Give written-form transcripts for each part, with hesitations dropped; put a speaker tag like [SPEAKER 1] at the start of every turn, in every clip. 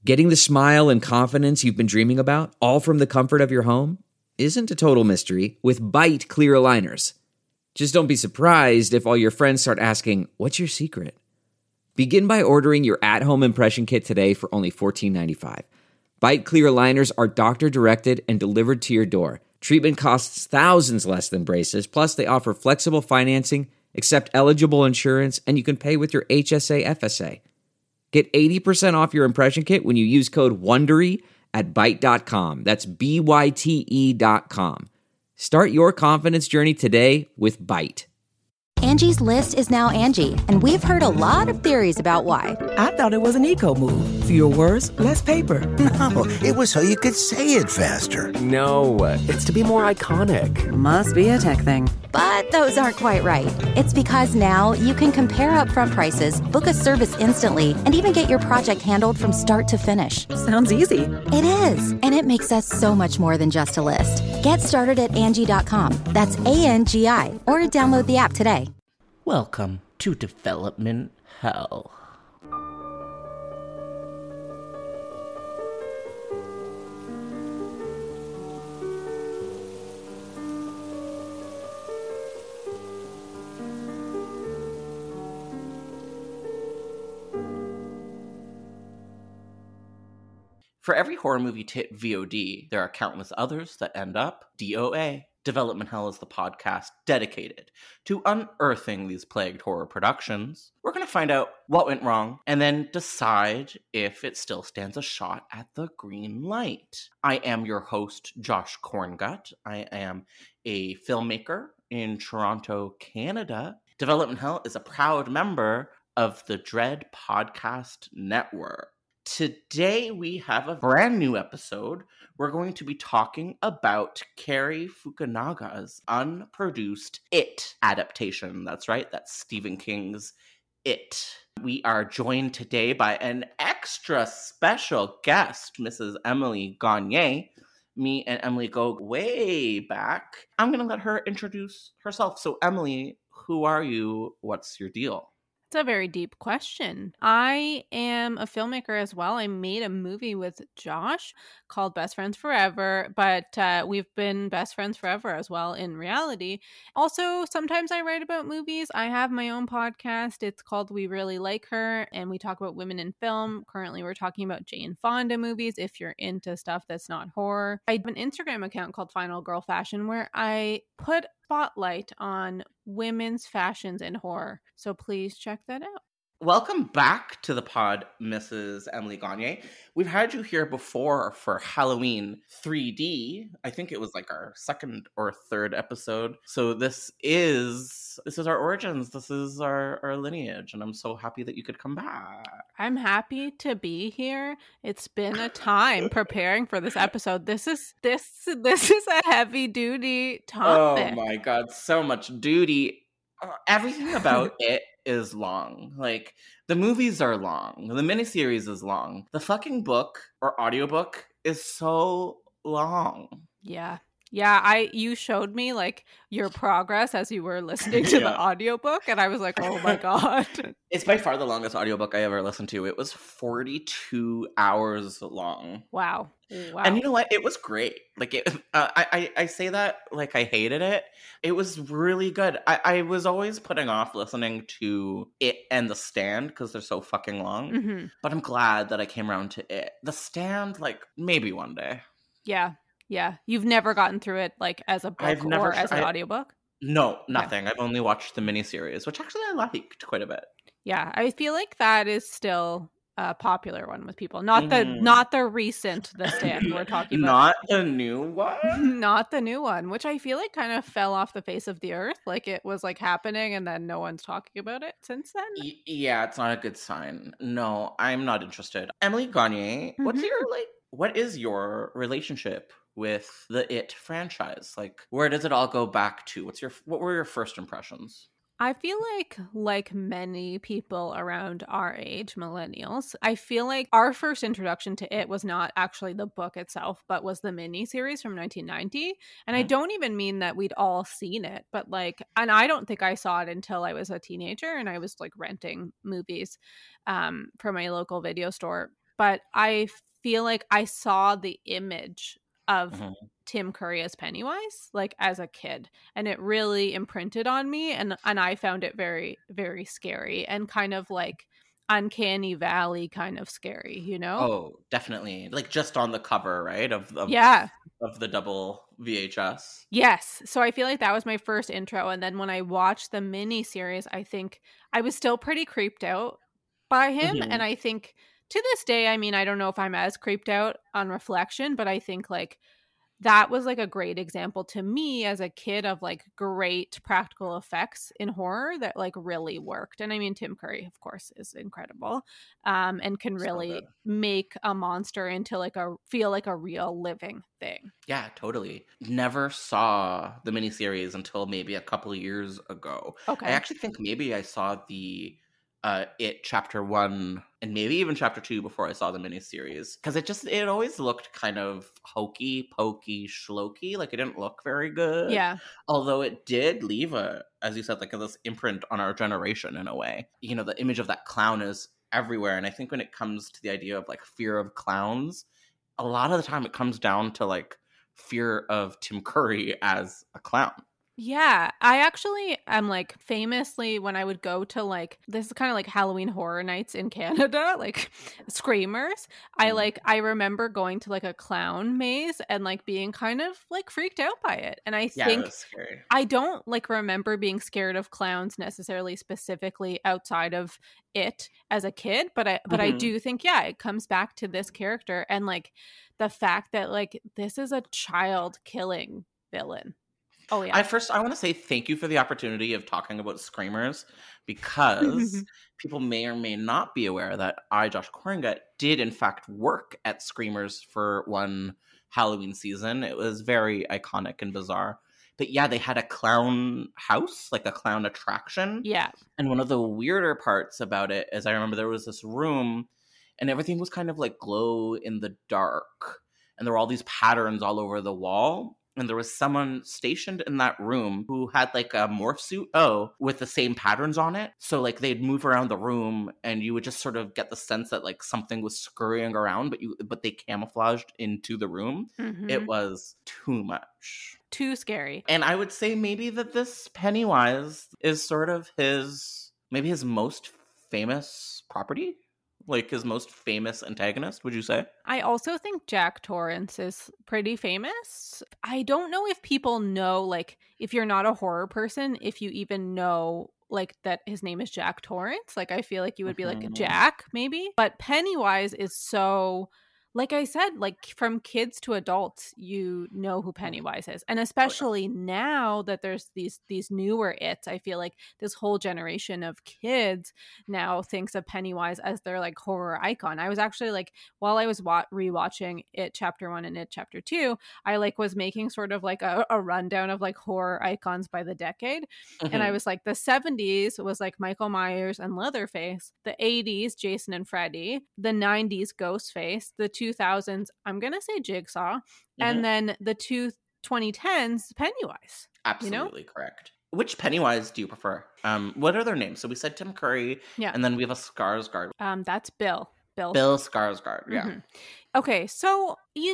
[SPEAKER 1] Getting the smile and confidence you've been dreaming about, all from the comfort of your home, isn't a total mystery with Byte clear aligners. Just don't be surprised if all your friends start asking, "What's your secret?" Begin by ordering your at-home impression kit today for only $14.95. Byte clear aligners are doctor-directed and delivered to your door. Treatment costs thousands less than braces, plus they offer flexible financing, accept eligible insurance, and you can pay with your HSA FSA. Get 80% off your impression kit when you use code WONDERY at Byte.com. That's BYTE.com. Start your confidence journey today with Byte.
[SPEAKER 2] Angie's List is now Angie, and we've heard a lot of theories about why.
[SPEAKER 3] I thought it was an eco move. Fewer words, less paper.
[SPEAKER 4] No, it was so you could say it faster.
[SPEAKER 5] No, it's to be more iconic.
[SPEAKER 3] Must be a tech thing.
[SPEAKER 2] But those aren't quite right. It's because now you can compare upfront prices, book a service instantly, and even get your project handled from start to finish.
[SPEAKER 3] Sounds easy.
[SPEAKER 2] It is, and it makes us so much more than just a list. Get started at Angie.com. That's ANGI, or download the app today.
[SPEAKER 6] Welcome to Development Hell. For every horror movie to hit VOD, there are countless others that end up DOA. Development Hell is the podcast dedicated to unearthing these plagued horror productions. We're going to find out what went wrong and then decide if it still stands a shot at the green light. I am your host, Josh Corngut. I am a filmmaker in Toronto, Canada. Development Hell is a proud member of the Dread Podcast Network. Today we have a brand new episode. We're going to be talking about Cary Fukunaga's unproduced It adaptation. That's right, that's Stephen King's It. We are joined today by an extra special guest, Mrs. Emily Gagne. Me and Emily go way back. I'm going to let her introduce herself. So Emily, who are you? What's your deal?
[SPEAKER 7] It's a very deep question. I am a filmmaker as well. I made a movie with Josh called Best Friends Forever, but we've been best friends forever as well in reality. Also, sometimes I write about movies. I have my own podcast. It's called We Really Like Her, and we talk about women in film. Currently, we're talking about Jane Fonda movies if you're into stuff that's not horror. I have an Instagram account called Final Girl Fashion where I put spotlight on women's fashions in horror. So please check that out.
[SPEAKER 6] Welcome back to the pod, Mrs. Emily Gagne. We've had you here before for Halloween 3D. I think it was like our second or third episode. So this is our origins. This is our lineage. And I'm so happy that you could come back.
[SPEAKER 7] I'm happy to be here. It's been a time preparing for this episode. This is a heavy duty topic.
[SPEAKER 6] Oh my God, so much duty. Everything about it is long. Like, the movies are long. The miniseries is long. The fucking book or audiobook is so long.
[SPEAKER 7] Yeah. You showed me like your progress as you were listening to the audiobook, and I was like, oh my God.
[SPEAKER 6] It's by far the longest audiobook I ever listened to. It was 42 hours long.
[SPEAKER 7] Wow.
[SPEAKER 6] And you know what? It was great. Like, I say that like I hated it. It was really good. I was always putting off listening to it and The Stand because they're so fucking long. Mm-hmm. But I'm glad that I came around to it. The Stand, like, maybe one day.
[SPEAKER 7] Yeah. You've never gotten through it like as a book or as an audiobook?
[SPEAKER 6] No, nothing. I've only watched the miniseries, which actually I liked quite a bit.
[SPEAKER 7] Yeah, I feel like that is still a popular one with people. Not the recent The Stand we're talking about.
[SPEAKER 6] Not the new one?
[SPEAKER 7] Not the new one, which I feel like kind of fell off the face of the earth. Like it was like happening and then no one's talking about it since then.
[SPEAKER 6] Yeah, it's not a good sign. No, I'm not interested. Emily Gagne, what is your relationship with the It franchise? Like, where does it all go back to? What were your first impressions?
[SPEAKER 7] I feel like many people around our age, millennials, I feel like our first introduction to it was not actually the book itself, but was the miniseries from 1990. And I don't even mean that we'd all seen it, but and I don't think I saw it until I was a teenager and I was like renting movies from my local video store. but I feel like I saw the image of
[SPEAKER 6] Mhm.
[SPEAKER 7] Tim Curry as Pennywise, like as a kid, and it really imprinted on me, and I found it very, very scary and kind of like uncanny valley kind of scary, you know?
[SPEAKER 6] Oh, definitely. Like just on the cover, right?
[SPEAKER 7] Yeah.
[SPEAKER 6] Of the double VHS.
[SPEAKER 7] Yes. So I feel like that was my first intro. And then when I watched the mini series, I think I was still pretty creeped out by him.
[SPEAKER 6] Mhm.
[SPEAKER 7] And I think to this day, I mean, I don't know if I'm as creeped out on reflection, but I think like that was like a great example to me as a kid of like great practical effects in horror that like really worked. And I mean, Tim Curry, of course, is incredible, and can
[SPEAKER 6] So good.
[SPEAKER 7] really make a monster into like a feel like a real living thing.
[SPEAKER 6] Yeah, totally. Never saw the miniseries until maybe a couple of years ago. I
[SPEAKER 7] Okay.
[SPEAKER 6] actually think maybe I saw the It Chapter 1 and maybe even Chapter 2 before I saw the miniseries. Because it always looked kind of hokey, pokey, schlokey. Like it didn't look very good.
[SPEAKER 7] Yeah.
[SPEAKER 6] Although it did leave as you said, like this imprint on our generation in a way. You know, the image of that clown is everywhere. And I think when it comes to the idea of like fear of clowns, a lot of the time it comes down to like fear of Tim Curry as a clown.
[SPEAKER 7] Yeah, I actually am like famously when I would go to like this is kind of like Halloween horror nights in Canada, like screamers. I remember going to like a clown maze and like being kind of like freaked out by it. And I
[SPEAKER 6] Yeah, it
[SPEAKER 7] think
[SPEAKER 6] was scary.
[SPEAKER 7] I don't like remember being scared of clowns necessarily specifically outside of it as a kid, but I
[SPEAKER 6] Mhm.
[SPEAKER 7] do think yeah, it comes back to this character and like the fact that like this is a child killing villain. Oh yeah.
[SPEAKER 6] I want to say thank you for the opportunity of talking about screamers because people may or may not be aware that Josh Koringa, did in fact work at Screamers for one Halloween season. It was very iconic and bizarre. But yeah, they had a clown house, like a clown attraction.
[SPEAKER 7] Yeah.
[SPEAKER 6] And one of the weirder parts about it is I remember there was this room and everything was kind of like glow in the dark. And there were all these patterns all over the wall. And there was someone stationed in that room who had like a morph suit, with the same patterns on it. So like they'd move around the room and you would just sort of get the sense that like something was scurrying around, but they camouflaged into the room.
[SPEAKER 7] Mhm.
[SPEAKER 6] It was too much.
[SPEAKER 7] Too scary.
[SPEAKER 6] And I would say maybe that this Pennywise is sort of his most famous property, like his most famous antagonist, would you say?
[SPEAKER 7] I also think Jack Torrance is pretty famous. I don't know if people know, like, if you're not a horror person, if you even know, like, that his name is Jack Torrance. Like, I feel like you would be like,
[SPEAKER 6] Mhm.
[SPEAKER 7] Jack, maybe. But Pennywise is so, like I said, like, from kids to adults, you know who Pennywise is. And especially now that there's these newer It's, I feel like this whole generation of kids now thinks of Pennywise as their, like, horror icon. I was actually, like, while I was rewatching It Chapter 1 and It Chapter 2, I like was making sort of like a rundown of like horror icons by the decade. And I
[SPEAKER 6] Mhm.
[SPEAKER 7] was like, the 70s was like Michael Myers and Leatherface, the 80s Jason and Freddy, the 90s Ghostface, the 2000s I'm gonna say Jigsaw,
[SPEAKER 6] Mhm.
[SPEAKER 7] and then the 2010s Pennywise.
[SPEAKER 6] Absolutely correct. Which Pennywise do you prefer? What are their names? So we said Tim Curry,
[SPEAKER 7] Yeah.
[SPEAKER 6] and then we have a Skarsgård.
[SPEAKER 7] That's Bill
[SPEAKER 6] Skarsgård, yeah.
[SPEAKER 7] Mhm. Okay, so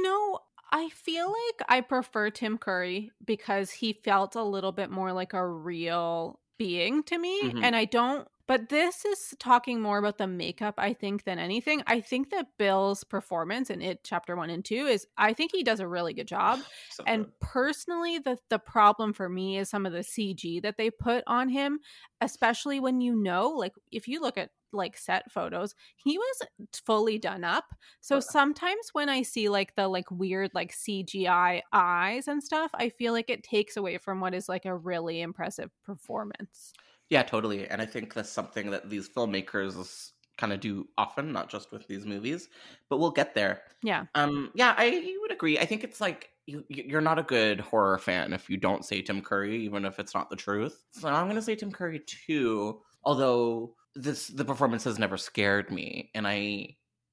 [SPEAKER 7] I feel like I prefer Tim Curry because he felt a little bit more like a real being to me.
[SPEAKER 6] Mhm.
[SPEAKER 7] And I don't, but this is talking more about the makeup, I think, than anything. I think that Bill's performance in It Chapter 1 and 2 I think he does a really good job.
[SPEAKER 6] So
[SPEAKER 7] And
[SPEAKER 6] good.
[SPEAKER 7] personally, the problem for me is some of the CG that they put on him, especially when like if you look at like set photos, he was fully done up. So sometimes when I see like the like weird like CGI eyes and stuff, I feel like it takes away from what is like a really impressive performance.
[SPEAKER 6] Yeah, totally. And I think that's something that these filmmakers kind of do often, not just with these movies, but we'll get there.
[SPEAKER 7] Yeah.
[SPEAKER 6] Yeah, I would agree. I think it's like you're not a good horror fan if you don't say Tim Curry, even if it's not the truth. So I'm going to say Tim Curry too, although the performance has never scared me, and I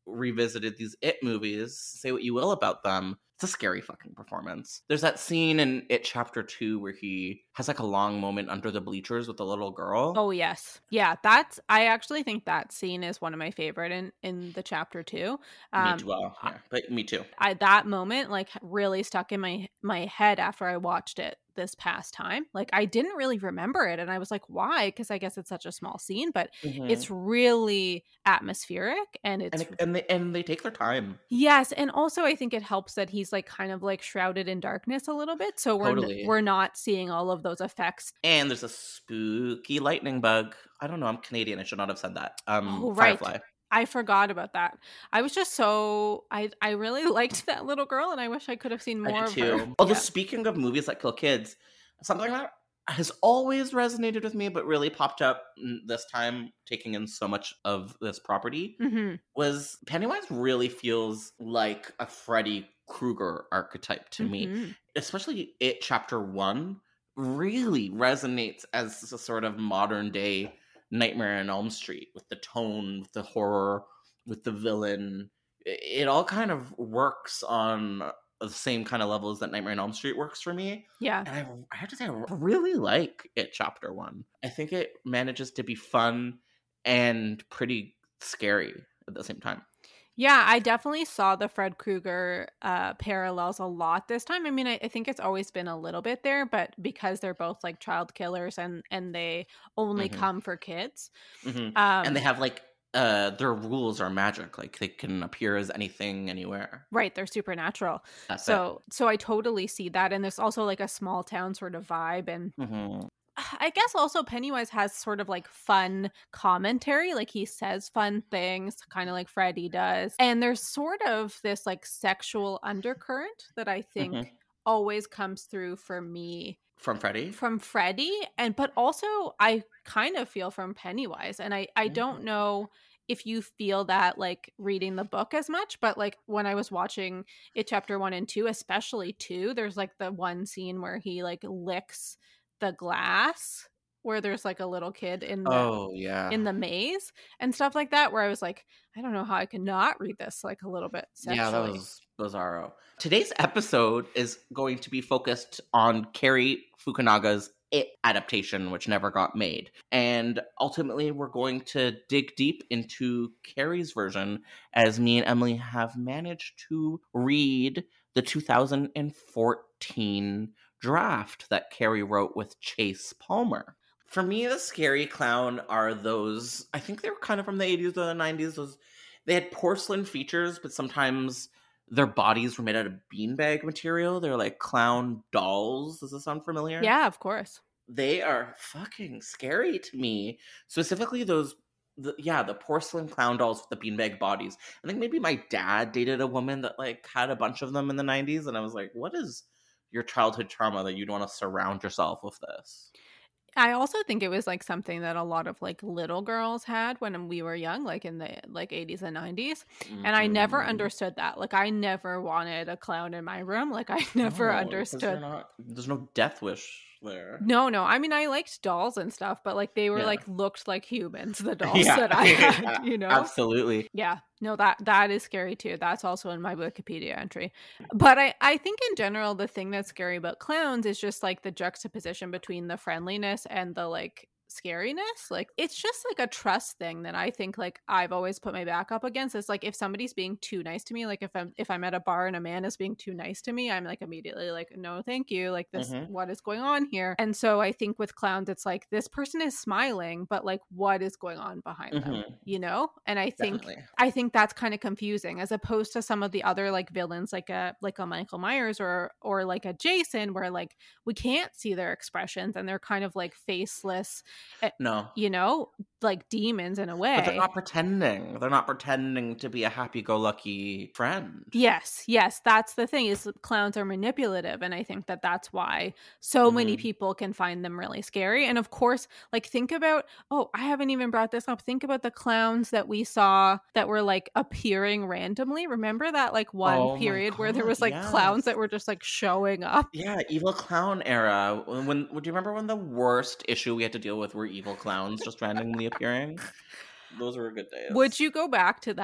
[SPEAKER 6] revisited these It movies, say what you will about them, it's a scary fucking performance. There's that scene in It Chapter 2 where he has like a long moment under the bleachers with the little girl.
[SPEAKER 7] Oh, yes. Yeah, I actually think that scene is one of my favorite in the Chapter 2.
[SPEAKER 6] Me too. Well, yeah, but me too.
[SPEAKER 7] That moment like really stuck in my head after I watched it this past time. Like I didn't really remember it, and I was like, why? Because I guess it's such a small scene, but it's really atmospheric, and it's
[SPEAKER 6] and they take their time.
[SPEAKER 7] Yes, and also I think it helps that he's like kind of like shrouded in darkness a little bit, so we're not seeing all of those effects.
[SPEAKER 6] And there's a spooky lightning bug. I don't know, I'm Canadian, I should not have said that.
[SPEAKER 7] Oh, right.
[SPEAKER 6] Firefly.
[SPEAKER 7] I forgot about that. I was just so I really liked that little girl, and I wish I could have seen more of her.
[SPEAKER 6] Although speaking of movies that kill kids, something that has always resonated with me, but really popped up this time, taking in so much of this property, was Pennywise really feels like a Freddy Krueger archetype to me. Especially It Chapter 1 really resonates as a sort of modern day Nightmare on Elm Street, with the tone, with the horror, with the villain. It all kind of works on the same kind of levels that Nightmare on Elm Street works for me.
[SPEAKER 7] Yeah.
[SPEAKER 6] And I have to say, I really like It Chapter 1. I think it manages to be fun and pretty scary at the same time.
[SPEAKER 7] Yeah, I definitely saw the Fred Krueger parallels a lot this time. I mean, I think it's always been a little bit there, but because they're both like child killers and they only come for kids.
[SPEAKER 6] And they have like their rules are magic. Like they can appear as anything, anywhere.
[SPEAKER 7] Right, they're supernatural. So I totally see that. And there's also like a small town sort of vibe. And I guess also Pennywise has sort of like fun commentary. Like he says fun things, kind of like Freddy does. And there's sort of this like sexual undercurrent that I think always comes through for me.
[SPEAKER 6] From Freddy?
[SPEAKER 7] But also I kind of feel from Pennywise. And I don't know if you feel that like reading the book as much, but like when I was watching It Chapter 1 and 2, especially 2, there's like the one scene where he like licks the glass where there's like a little kid in the maze and stuff like that, where I was like, I don't know how I could not read this like a little bit sexually.
[SPEAKER 6] Yeah, that was bizarro. Today's episode is going to be focused on Cary Fukunaga's It adaptation, which never got made. And ultimately, we're going to dig deep into Cary's version, as me and Emily have managed to read the 2014 draft that Cary wrote with Chase Palmer. For me, the scary clown are those, I think they were kind of from the 80s or the 90s. They had porcelain features, but sometimes their bodies were made out of beanbag material. They're like clown dolls. Does this sound familiar?
[SPEAKER 7] Yeah, of course.
[SPEAKER 6] They are fucking scary to me. Specifically the porcelain clown dolls with the beanbag bodies. I think maybe my dad dated a woman that like had a bunch of them in the 90s, and I was like, what is your childhood trauma that you'd want to surround yourself with this?
[SPEAKER 7] I also think it was like something that a lot of like little girls had when we were young, like in the like 80s and 90s. And I never understood that. Like I never wanted a clown in my room. Like I never understood.
[SPEAKER 6] There's no death wish there.
[SPEAKER 7] No. I mean, I liked dolls and stuff, but like they were like looked like humans, the dolls that I had, you know?
[SPEAKER 6] Absolutely.
[SPEAKER 7] Yeah. No, that is scary too. That's also in my Wikipedia entry. But I think in general, the thing that's scary about clowns is just like the juxtaposition between the friendliness and the like scariness. Like it's just like a trust thing that I think like I've always put my back up against. It's like if somebody's being too nice to me, like if I'm at a bar and a man is being too nice to me, I'm like immediately like, no thank you, like this what is going on here? And so I think with clowns it's like this person is smiling, but like what is going on behind them, you know? And I think that's kind of confusing, as opposed to some of the other like villains like a Michael Myers or like a Jason, where like we can't see their expressions and they're kind of like faceless.
[SPEAKER 6] No.
[SPEAKER 7] You know, like demons in a way.
[SPEAKER 6] But they're not pretending. They're not pretending to be a happy-go-lucky friend.
[SPEAKER 7] Yes. That's the thing, is clowns are manipulative. And I think that that's why so many people can find them really scary. And of course, like think about, I haven't even brought this up. Think about the clowns that we saw that were like appearing randomly. Remember that like one period where there was like clowns that were just like showing up?
[SPEAKER 6] Yeah, evil clown era. Do you remember when the worst issue we had to deal with were evil clowns just randomly appearing? Those were good days.
[SPEAKER 7] Would you go back to that?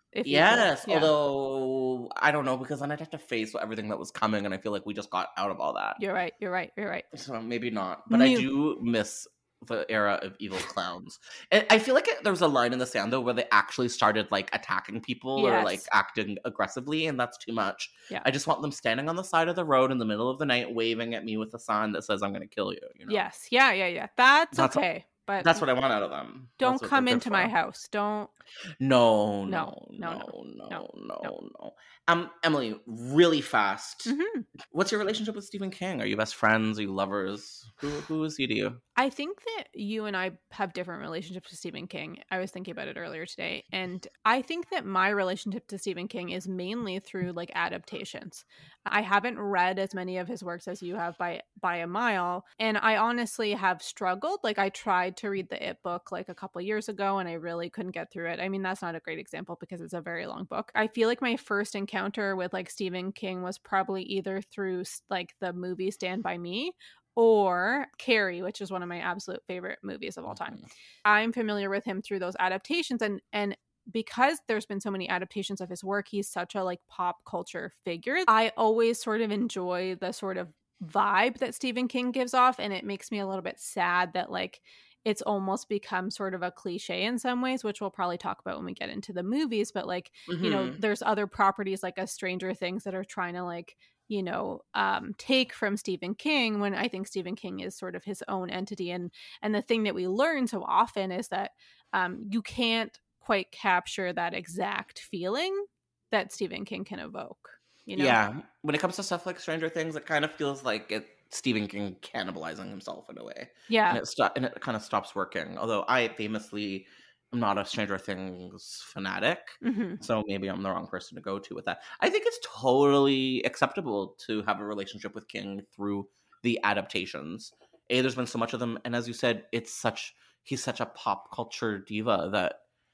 [SPEAKER 7] If
[SPEAKER 6] Yes,
[SPEAKER 7] you could. Yeah.
[SPEAKER 6] although I don't know, because then I'd have to face everything that was coming, and I feel like we just got out of all that.
[SPEAKER 7] You're right.
[SPEAKER 6] So maybe not. But I do miss the era of evil clowns. And I feel like there was a line in the sand, though, where they actually started, like, attacking people or, like, acting aggressively, and that's too much.
[SPEAKER 7] Yeah.
[SPEAKER 6] I just want them standing on the side of the road in the middle of the night, waving at me with a sign that says, I'm going to kill you. You know?
[SPEAKER 7] Yes. Yeah. That's okay. But
[SPEAKER 6] that's what I want out of them.
[SPEAKER 7] Don't come into my house. Don't.
[SPEAKER 6] No. Emily, really fast.
[SPEAKER 7] Mm-hmm.
[SPEAKER 6] What's your relationship with Stephen King? Are you best friends? Are you lovers? Who is he to you?
[SPEAKER 7] I think that you and I have different relationships to Stephen King. I was thinking about it earlier today. And I think that my relationship to Stephen King is mainly through like adaptations. I haven't read as many of his works as you have by a mile. And I honestly have struggled. Like I tried to read the It book like a couple years ago and I really couldn't get through it. I mean, that's not a great example because it's a very long book. I feel like my first encounter with like Stephen King was probably either through like the movie Stand By Me or Carrie, which is one of my absolute favorite movies of all time. I'm familiar with him through those adaptations, and because there's been so many adaptations of his work, he's such a like pop culture figure. I always sort of enjoy the sort of vibe that Stephen King gives off, and it makes me a little bit sad that like it's almost become sort of a cliche in some ways, which we'll probably talk about when we get into the movies. But like, you know, there's other properties like a Stranger Things that are trying to like, you know, take from Stephen King, when I think Stephen King is sort of his own entity. And the thing that we learn so often is that you can't quite capture that exact feeling that Stephen King can evoke. You know?
[SPEAKER 6] Yeah. When it comes to stuff like Stranger Things, it kind of feels like Stephen King cannibalizing himself in a way.
[SPEAKER 7] Yeah.
[SPEAKER 6] And it kind of stops working. Although I famously I'm not a Stranger Things fanatic, so maybe I'm the wrong person to go to with that. I think it's totally acceptable to have a relationship with King through the adaptations. There's been so much of them, and as you said, he's such a pop culture diva that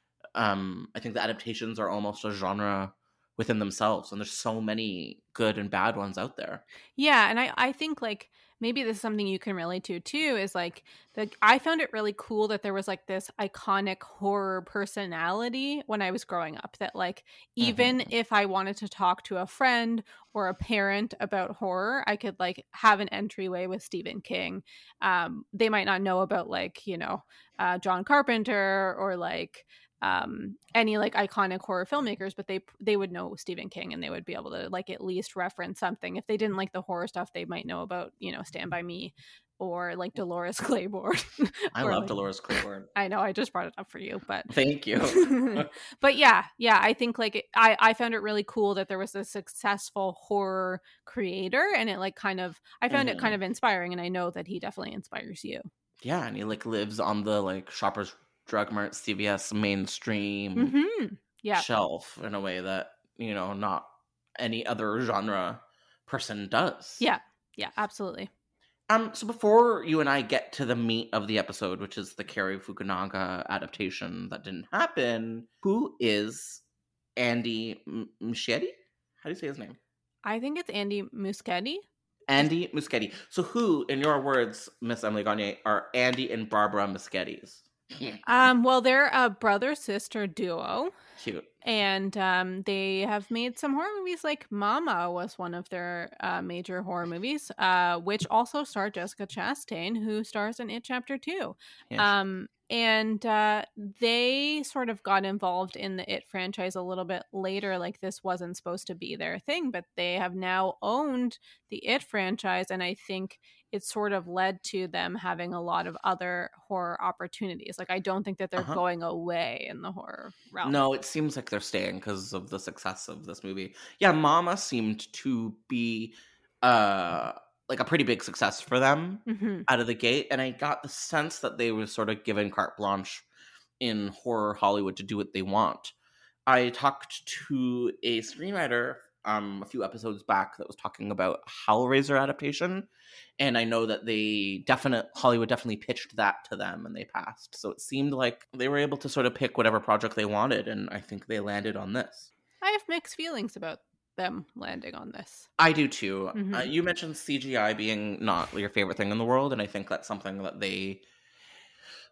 [SPEAKER 6] I think the adaptations are almost a genre within themselves, and there's so many good and bad ones out there.
[SPEAKER 7] Yeah, and I think like maybe this is something you can relate to too, is like I found it really cool that there was like this iconic horror personality when I was growing up, that like even if I wanted to talk to a friend or a parent about horror, I could like have an entryway with Stephen King. They might not know about like, you know, John Carpenter or like any like iconic horror filmmakers, but they would know Stephen King, and they would be able to like at least reference something. If they didn't like the horror stuff, they might know about, you know, Stand By Me or like Dolores Claiborne.
[SPEAKER 6] I love Dolores Claiborne.
[SPEAKER 7] I know, I just brought it up for you, but
[SPEAKER 6] thank you.
[SPEAKER 7] But yeah, I think like I found it really cool that there was a successful horror creator, and it like kind of, I found it kind of inspiring, and I know that he definitely inspires you.
[SPEAKER 6] Yeah, and he like lives on the like Shoppers Drug Mart, CVS mainstream shelf in a way that, you know, not any other genre person does.
[SPEAKER 7] Yeah, absolutely.
[SPEAKER 6] So before you and I get to the meat of the episode, which is the Cary Fukunaga adaptation that didn't happen, who is Andy Muschietti? How do you say his name?
[SPEAKER 7] I think it's Andy Muschietti.
[SPEAKER 6] Andy Muschietti. So who, in your words, Miss Emily Gagne, are Andy and Barbara Muschietti's?
[SPEAKER 7] Well, they're a brother-sister duo.
[SPEAKER 6] Cute.
[SPEAKER 7] And they have made some horror movies, like Mama was one of their major horror movies, which also starred Jessica Chastain, who stars in It Chapter 2. Yes. And they sort of got involved in the It franchise a little bit later. Like, this wasn't supposed to be their thing, but they have now owned the It franchise, and I think it sort of led to them having a lot of other horror opportunities. Like, I don't think that they're going away in the horror realm.
[SPEAKER 6] No, it seems like they're staying because of the success of this movie. Yeah, Mama seemed to be like a pretty big success for them out of the gate, and I got the sense that they were sort of given carte blanche in horror Hollywood to do what they want. I talked to a screenwriter a few episodes back that was talking about Hellraiser adaptation, and I know that Hollywood definitely pitched that to them and they passed. So it seemed like they were able to sort of pick whatever project they wanted, and I think they landed on this.
[SPEAKER 7] I have mixed feelings about them landing on this.
[SPEAKER 6] I do too. You mentioned CGI being not your favorite thing in the world, and I think that's something that they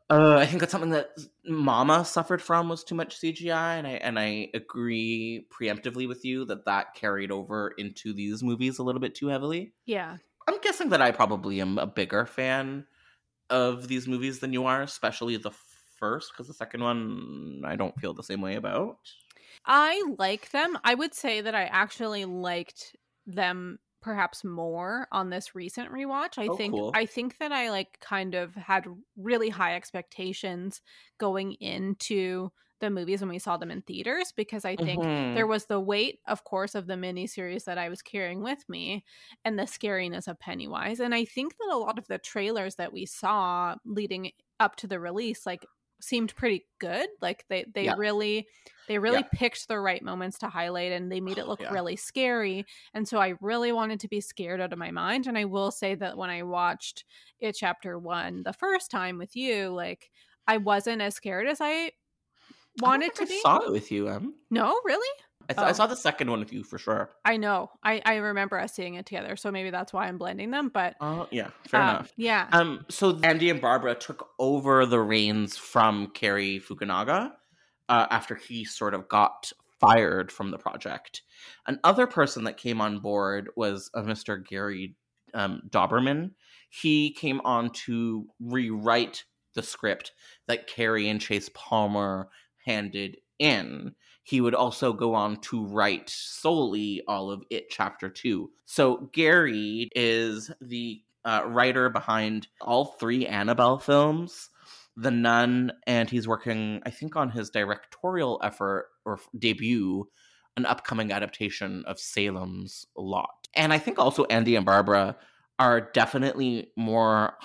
[SPEAKER 6] I think that's something that Mama suffered from, was too much CGI, and I agree preemptively with you that carried over into these movies a little bit too heavily.
[SPEAKER 7] Yeah.
[SPEAKER 6] I'm guessing that I probably am a bigger fan of these movies than you are, especially the first, because the second one I don't feel the same way about.
[SPEAKER 7] I like them. I would say that I actually liked them perhaps more on this recent rewatch.
[SPEAKER 6] Cool.
[SPEAKER 7] I think that I like kind of had really high expectations going into the movies when we saw them in theaters, because I think there was the weight, of course, of the miniseries that I was carrying with me and the scariness of Pennywise. And I think that a lot of the trailers that we saw leading up to the release like seemed pretty good. Like they really picked the right moments to highlight, and they made it look really scary. And so I really wanted to be scared out of my mind. And I will say that when I watched It Chapter 1 the first time with you, like I wasn't as scared as I wanted to be.
[SPEAKER 6] I saw it with you, Em.
[SPEAKER 7] No, really?
[SPEAKER 6] I saw the second one with you for sure.
[SPEAKER 7] I know. I remember us seeing it together, so maybe that's why I'm blending them. But
[SPEAKER 6] yeah, fair enough.
[SPEAKER 7] Yeah.
[SPEAKER 6] So Andy and Barbara took over the reins from Cary Fukunaga after he sort of got fired from the project. Another person that came on board was Mr. Gary Dauberman. He came on to rewrite the script that Cary and Chase Palmer handed in. He would also go on to write solely all of It Chapter 2. So Gary is the writer behind all 3 Annabelle films, The Nun, and he's working, I think, on his directorial effort or debut, an upcoming adaptation of Salem's Lot. And I think also Andy and Barbara are definitely more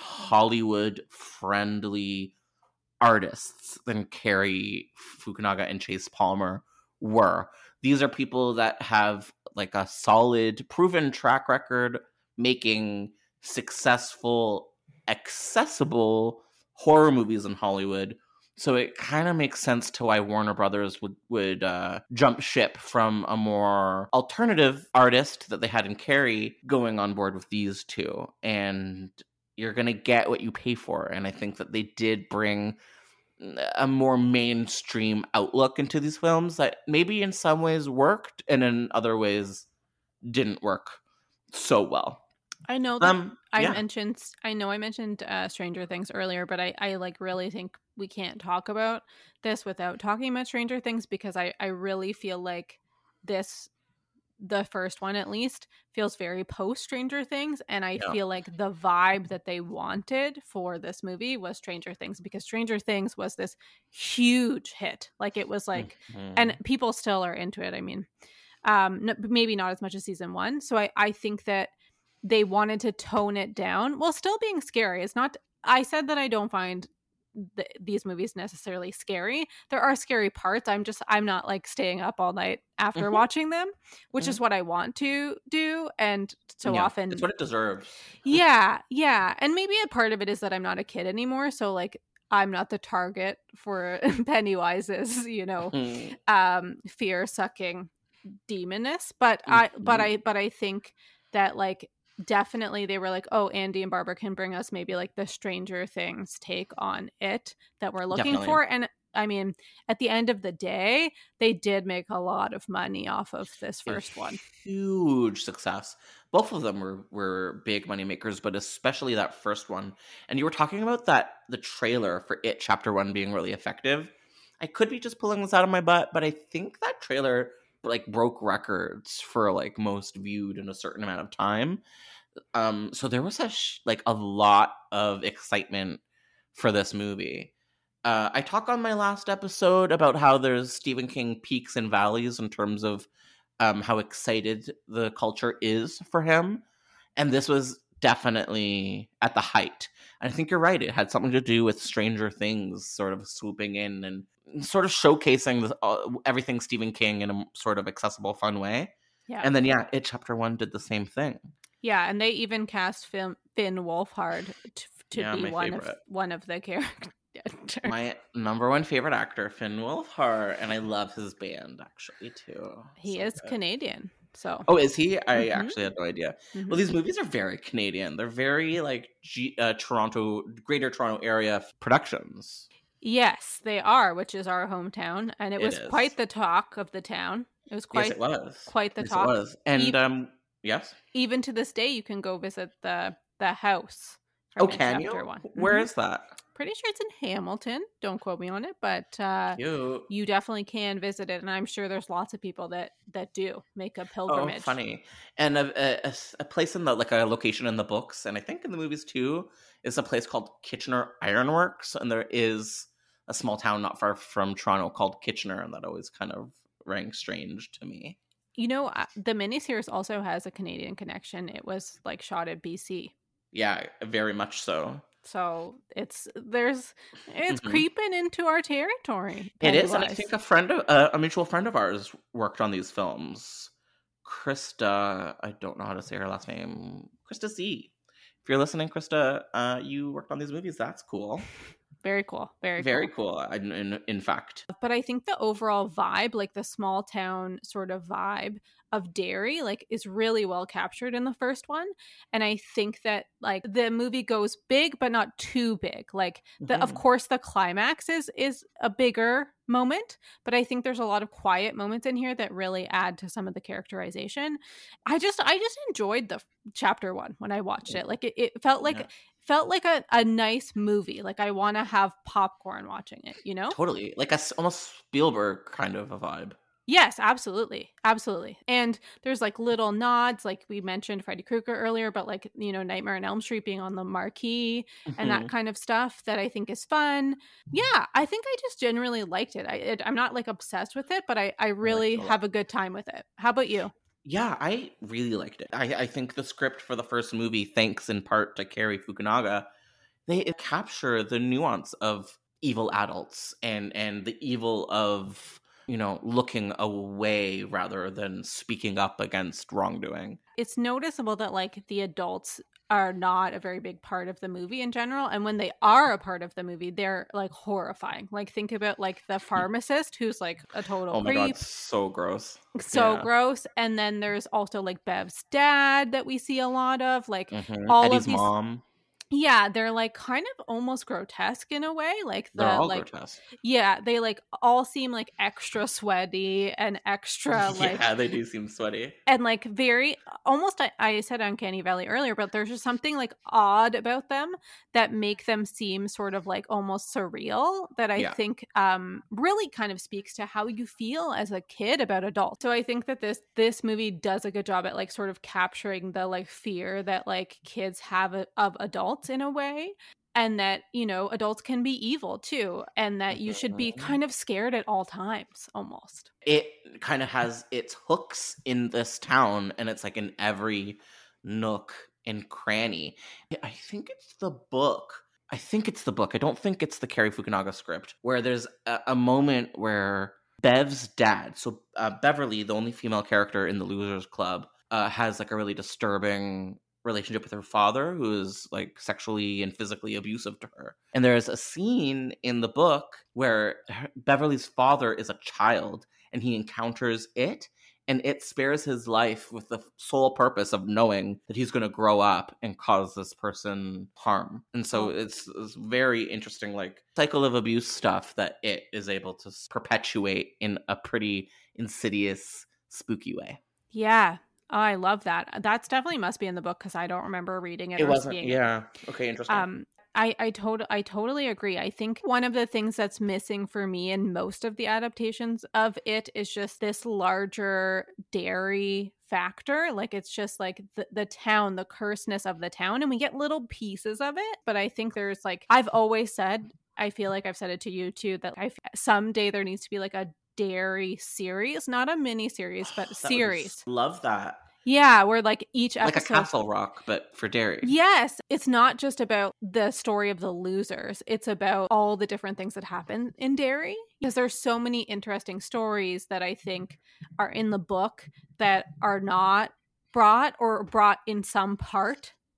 [SPEAKER 6] Hollywood-friendly artists than Cary Fukunaga and Chase Palmer were. These are people that have like a solid, proven track record making successful, accessible horror movies in Hollywood. So it kind of makes sense to why Warner Brothers would jump ship from a more alternative artist that they had in Cary going on board with these two. And you're going to get what you pay for. And I think that they did bring a more mainstream outlook into these films that maybe in some ways worked and in other ways didn't work so well.
[SPEAKER 7] I know that I mentioned Stranger Things earlier, but I like really think we can't talk about this without talking about Stranger Things, because I really feel like the first one at least feels very post Stranger Things, and I feel like the vibe that they wanted for this movie was Stranger Things, because Stranger Things was this huge hit. Like it was like, and people still are into it. I mean, maybe not as much as season 1. So I think that they wanted to tone it down while still being scary. It's not, I said that I don't find these movies necessarily scary. There are scary parts. I'm not like staying up all night after watching them, which is what I want to do. And so often
[SPEAKER 6] it's what it deserves.
[SPEAKER 7] Yeah. And maybe a part of it is that I'm not a kid anymore. So like I'm not the target for Pennywise's, fear sucking demoness. But I think that like definitely they were like, oh, Andy and Barbara can bring us maybe like the Stranger Things take on it that we're looking for. And I mean, at the end of the day, they did make a lot of money off of this first one.
[SPEAKER 6] Huge success. Both of them were big money makers, but especially that first one. And you were talking about the trailer for It Chapter 1 being really effective. I could be just pulling this out of my butt, but I think that trailer like broke records for like most viewed in a certain amount of time. So there was a lot of excitement for this movie. I talk on my last episode about how there's Stephen King peaks and valleys in terms of how excited the culture is for him. And this was definitely at the height. And I think you're right. It had something to do with Stranger Things sort of swooping in and sort of showcasing everything Stephen King in a sort of accessible, fun way. Yeah. And then, It Chapter 1 did the same thing. Yeah,
[SPEAKER 7] and they even cast Finn Wolfhard to be one of the characters.
[SPEAKER 6] My number one favorite actor, Finn Wolfhard, and I love his band actually too.
[SPEAKER 7] He is Canadian. So
[SPEAKER 6] Oh, is he? I
[SPEAKER 7] Mhm.
[SPEAKER 6] actually had no idea.
[SPEAKER 7] Mhm.
[SPEAKER 6] Well, these movies are very Canadian. They're very like Toronto, Greater Toronto Area productions.
[SPEAKER 7] Yes, they are, which is our hometown, and it
[SPEAKER 6] It
[SPEAKER 7] was
[SPEAKER 6] is.
[SPEAKER 7] quite the talk of the town. It was
[SPEAKER 6] Yes, it was.
[SPEAKER 7] quite the
[SPEAKER 6] Yes, it
[SPEAKER 7] talk.
[SPEAKER 6] was. And
[SPEAKER 7] E-
[SPEAKER 6] yes.
[SPEAKER 7] Even to this day, you can go visit the house
[SPEAKER 6] Oh,
[SPEAKER 7] from it,
[SPEAKER 6] can
[SPEAKER 7] chapter
[SPEAKER 6] you?
[SPEAKER 7] one.
[SPEAKER 6] Where
[SPEAKER 7] Mhm.
[SPEAKER 6] is that?
[SPEAKER 7] Pretty sure it's in Hamilton. Don't quote me on it, but
[SPEAKER 6] Cute.
[SPEAKER 7] you definitely can visit it, and I'm sure there's lots of people that do make a
[SPEAKER 6] Oh,
[SPEAKER 7] pilgrimage.
[SPEAKER 6] funny. And a place in the like a location in the books, and I think in the movies too, is a place called Kitchener Ironworks, and there is a small town not far from Toronto called Kitchener, and that always kind of rang strange to me.
[SPEAKER 7] You know, the miniseries also has a Canadian connection. It was like shot at BC.
[SPEAKER 6] Yeah, very much so.
[SPEAKER 7] So it's
[SPEAKER 6] Mhm.
[SPEAKER 7] creeping into our territory.
[SPEAKER 6] It is, and I
[SPEAKER 7] Pennywise.
[SPEAKER 6] think a mutual friend of ours worked on these films. Krista, I don't know how to say her last name. Krista Z. If you're listening, Krista, you worked on these movies. That's cool.
[SPEAKER 7] Very cool. Very
[SPEAKER 6] Very
[SPEAKER 7] cool.
[SPEAKER 6] cool. In fact,
[SPEAKER 7] But I think the overall vibe, like the small town sort of vibe of Derry, like is really well captured in the first one. And I think that like the movie goes big, but not too big. Like of
[SPEAKER 6] Mhm.
[SPEAKER 7] course the climax is a bigger moment, but I think there's a lot of quiet moments in here that really add to some of the characterization. I just enjoyed the chapter one when I watched it. Like it felt like
[SPEAKER 6] Yeah.
[SPEAKER 7] a nice movie. Like I want to have popcorn watching it, you know?
[SPEAKER 6] Totally like almost Spielberg kind of a vibe.
[SPEAKER 7] Yes, absolutely. Absolutely. And there's like little nods, like we mentioned Freddy Krueger earlier, but like, you know, Nightmare on Elm Street being on the marquee and that
[SPEAKER 6] Mhm.
[SPEAKER 7] kind of stuff that I think is fun. Yeah, I think I just generally liked it. I'm not like obsessed with it, but I
[SPEAKER 6] I liked
[SPEAKER 7] really
[SPEAKER 6] it a lot.
[SPEAKER 7] have a good time with it. How about you?
[SPEAKER 6] Yeah, I really liked it. I think the script for the first movie, thanks in part to Cary Fukunaga, they capture the nuance of evil adults and the evil of looking away rather than speaking up against wrongdoing.
[SPEAKER 7] It's noticeable that like the adults are not a very big part of the movie in general, and when they are a part of the movie they're like horrifying. Like think about like the pharmacist who's like a total
[SPEAKER 6] Oh my god,
[SPEAKER 7] creep,
[SPEAKER 6] so gross.
[SPEAKER 7] so
[SPEAKER 6] Yeah.
[SPEAKER 7] gross. And then there's also like Bev's dad that we see a lot of, like
[SPEAKER 6] Mhm.
[SPEAKER 7] all
[SPEAKER 6] Eddie's
[SPEAKER 7] of these.
[SPEAKER 6] mom.
[SPEAKER 7] Yeah, they're like kind of almost grotesque in a way, like
[SPEAKER 6] They're
[SPEAKER 7] the
[SPEAKER 6] all
[SPEAKER 7] like
[SPEAKER 6] grotesque.
[SPEAKER 7] yeah, they like all seem like extra sweaty and extra like
[SPEAKER 6] Yeah, they do seem sweaty.
[SPEAKER 7] and like very almost I said Uncanny Valley earlier, but there's just something like odd about them that make them seem sort of like almost surreal that I
[SPEAKER 6] Yeah.
[SPEAKER 7] think really kind of speaks to how you feel as a kid about adults. So I think that this movie does a good job at like sort of capturing the like fear that like kids have of adults in a way. And that, you know, adults can be evil too, and that you should be
[SPEAKER 6] Mhm.
[SPEAKER 7] kind of scared at all times almost.
[SPEAKER 6] It kind of has its hooks in this town, and it's like in every nook and cranny. I think it's the book. I don't think it's the Cary Fukunaga script, where there's a moment where Bev's dad, so Beverly, the only female character in the Losers Club, has like a really disturbing relationship with her father, who is like sexually and physically abusive to her. And there's a scene in the book where Beverly's father is a child and he encounters it, and it spares his life with the sole purpose of knowing that he's going to grow up and cause this person harm. And so it's very interesting, like cycle of abuse stuff that it is able to perpetuate in a pretty insidious, spooky way.
[SPEAKER 7] Yeah. Oh, I love that. That's definitely must be in the book because I don't remember reading it
[SPEAKER 6] It
[SPEAKER 7] or
[SPEAKER 6] wasn't.
[SPEAKER 7] seeing
[SPEAKER 6] Yeah. Okay. Interesting.
[SPEAKER 7] it. I totally agree. I think one of the things that's missing for me in most of the adaptations of it is just this larger Derry factor. Like it's just like the town, the curseness of the town, and we get little pieces of it. But I think there's like I've always said, I feel like I've said it to you too, that someday there needs to be like a Derry series, not a mini series, but a series.
[SPEAKER 6] Love that.
[SPEAKER 7] Yeah, where like each episode,
[SPEAKER 6] like a Castle Rock, but for Derry.
[SPEAKER 7] Yes, it's not just about the story of the losers. It's about all the different things that happen in Derry, because there's so many interesting stories that I think are in the book that are not brought or brought in some part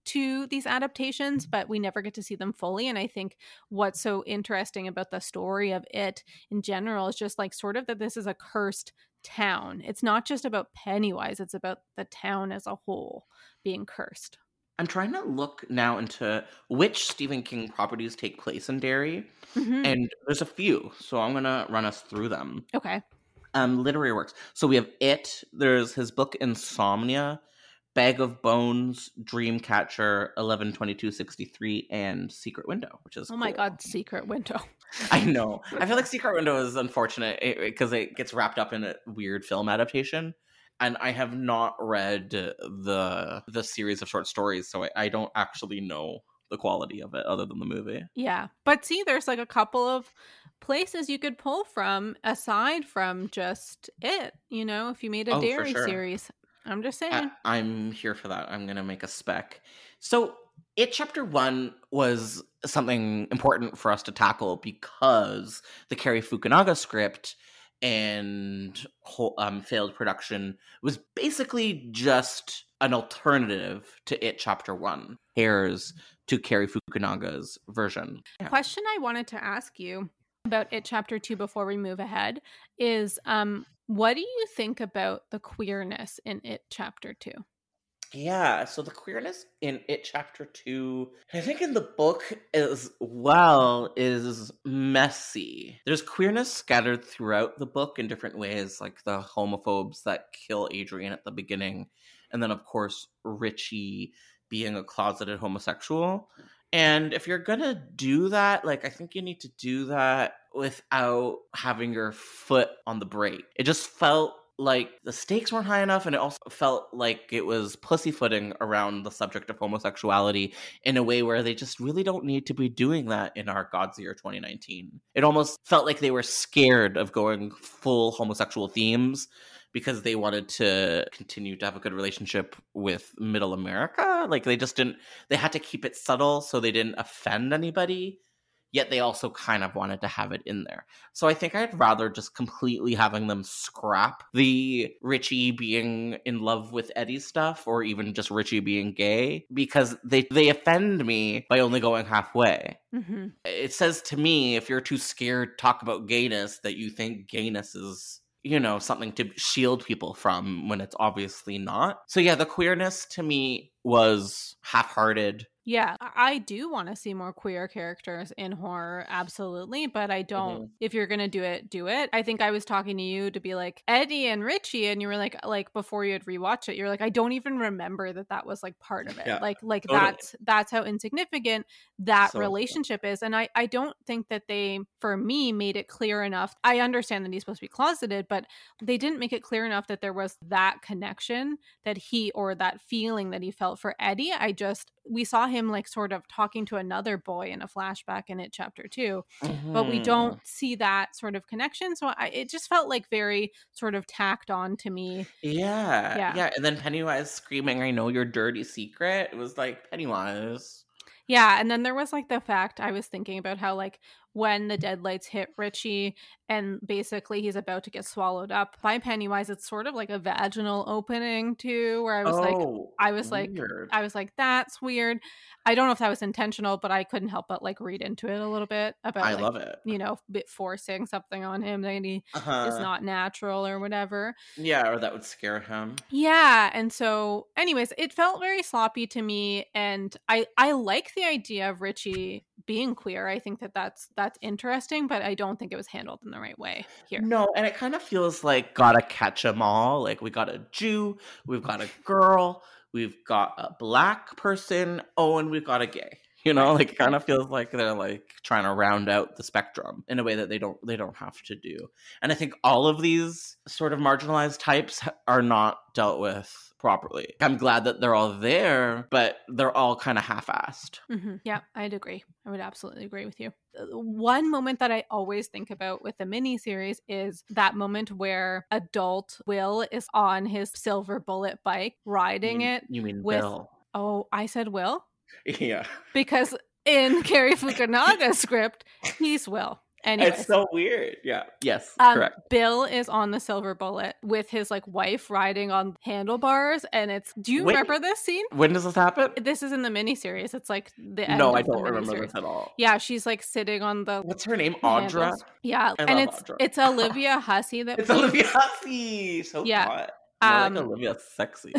[SPEAKER 7] to these adaptations, but we never get to see them fully. And I think what's so interesting about the story of it in general is just like sort of that this is a cursed town. It's not just about Pennywise, it's about the town as a whole being cursed.
[SPEAKER 6] I'm trying to look now into which Stephen King properties take place in Derry,
[SPEAKER 7] Mm-hmm.
[SPEAKER 6] and there's a few, so I'm going to run us through them.
[SPEAKER 7] Okay.
[SPEAKER 6] Literary works. So we have It, there's his book Insomnia, Bag of Bones, Dreamcatcher, 11/22/63, and Secret Window, which is
[SPEAKER 7] Oh my
[SPEAKER 6] cool.
[SPEAKER 7] God, Secret Window.
[SPEAKER 6] I know. I feel like Secret Window is unfortunate because it gets wrapped up in a weird film adaptation. And I have not read the series of short stories, so I don't actually know the quality of it other than the movie.
[SPEAKER 7] Yeah. But see, there's like a couple of places you could pull from aside from just It, you know, if you made a
[SPEAKER 6] Oh, for
[SPEAKER 7] Derry
[SPEAKER 6] sure.
[SPEAKER 7] series. I'm just saying.
[SPEAKER 6] I'm here for that. I'm going to make a spec. So, It Chapter 1 was something important for us to tackle because the Cary Fukunaga script and failed production was basically just an alternative to It Chapter 1. Heirs to Cary Fukunaga's version.
[SPEAKER 7] A question I wanted to ask you about It Chapter 2 before we move ahead is what do you think about the queerness in It Chapter 2?
[SPEAKER 6] Yeah, so the queerness in It Chapter 2, I think in the book as well, is messy. There's queerness scattered throughout the book in different ways, like the homophobes that kill Adrian at the beginning, and then, of course, Richie being a closeted homosexual. And if you're gonna do that, like, I think you need to do that without having your foot on the brake. It just felt like the stakes weren't high enough, and it also felt like it was pussyfooting around the subject of homosexuality in a way where they just really don't need to be doing that in our God's Year 2019. It almost felt like they were scared of going full homosexual themes because they wanted to continue to have a good relationship with Middle America. Like, they had to keep it subtle so they didn't offend anybody. Yet they also kind of wanted to have it in there. So I think I'd rather just completely having them scrap the Richie being in love with Eddie stuff, or even just Richie being gay, because they offend me by only going halfway.
[SPEAKER 7] Mm-hmm.
[SPEAKER 6] It says to me, if you're too scared to talk about gayness, that you think gayness is, you know, something to shield people from when it's obviously not. So yeah, the queerness to me was half-hearted.
[SPEAKER 7] Yeah, I do want to see more queer characters in horror, absolutely, but I don't. If you're gonna do it, do it. I think I was talking to you to be like Eddie and Richie, and you were like before you had rewatched it, you're like, I don't even remember that was like part of it.
[SPEAKER 6] Yeah,
[SPEAKER 7] like
[SPEAKER 6] totally.
[SPEAKER 7] that's how insignificant that
[SPEAKER 6] So
[SPEAKER 7] relationship is, and I don't think that they, for me, made it clear enough. I understand that he's supposed to be closeted, but they didn't make it clear enough that there was that connection that he, or that feeling that he felt for Eddie. We saw him like sort of talking to another boy in a flashback in It Chapter 2, but we don't see that sort of connection. So it just felt like very sort of tacked on to me.
[SPEAKER 6] Yeah. And then Pennywise screaming, "I know your dirty secret." It was like, Pennywise.
[SPEAKER 7] Yeah, and then there was like the fact I was thinking about how like when the deadlights hit Richie and basically he's about to get swallowed up by Pennywise, it's sort of like a vaginal opening too, where I was like, that's weird. I don't know if that was intentional, but I couldn't help but like read into it a little bit about
[SPEAKER 6] I love it.
[SPEAKER 7] You know, bit forcing something on him that he is not natural or whatever.
[SPEAKER 6] Yeah, or that would scare him.
[SPEAKER 7] Yeah, and so anyways, it felt very sloppy to me, and I like the idea of Richie being queer. I think that's interesting, but I don't think it was handled in the right way here.
[SPEAKER 6] No, and it kind of feels like gotta catch them all. Like, we got a Jew, we've got a girl, we've got a black person, and we've got a gay. You know, like, it kind of feels like they're like trying to round out the spectrum in a way that they don't have to do. And I think all of these sort of marginalized types are not dealt with properly. I'm glad that they're all there, but they're all kind of half-assed.
[SPEAKER 7] Mm-hmm. Yeah, I'd agree. I would absolutely agree with you. One moment that I always think about with the miniseries is that moment where adult Will is on his silver bullet bike riding it.
[SPEAKER 6] You mean
[SPEAKER 7] with,
[SPEAKER 6] Bill?
[SPEAKER 7] Oh, I said Will?
[SPEAKER 6] Yeah.
[SPEAKER 7] Because in Cary Fukunaga's script, he's Will. Anyways.
[SPEAKER 6] It's so weird. Yeah. Yes. Correct.
[SPEAKER 7] Bill is on the silver bullet with his like wife riding on handlebars, and do you remember this scene?
[SPEAKER 6] When does this happen?
[SPEAKER 7] This is in the miniseries. It's like the end.
[SPEAKER 6] No,
[SPEAKER 7] of
[SPEAKER 6] I don't
[SPEAKER 7] the
[SPEAKER 6] remember
[SPEAKER 7] miniseries.
[SPEAKER 6] this at all.
[SPEAKER 7] Yeah, she's like sitting on the.
[SPEAKER 6] What's her name? Audra.
[SPEAKER 7] Handles. Yeah,
[SPEAKER 6] I
[SPEAKER 7] and
[SPEAKER 6] love Audra.
[SPEAKER 7] it's Olivia Hussey that.
[SPEAKER 6] It's Olivia Hussey. So hot. I like Olivia sexy.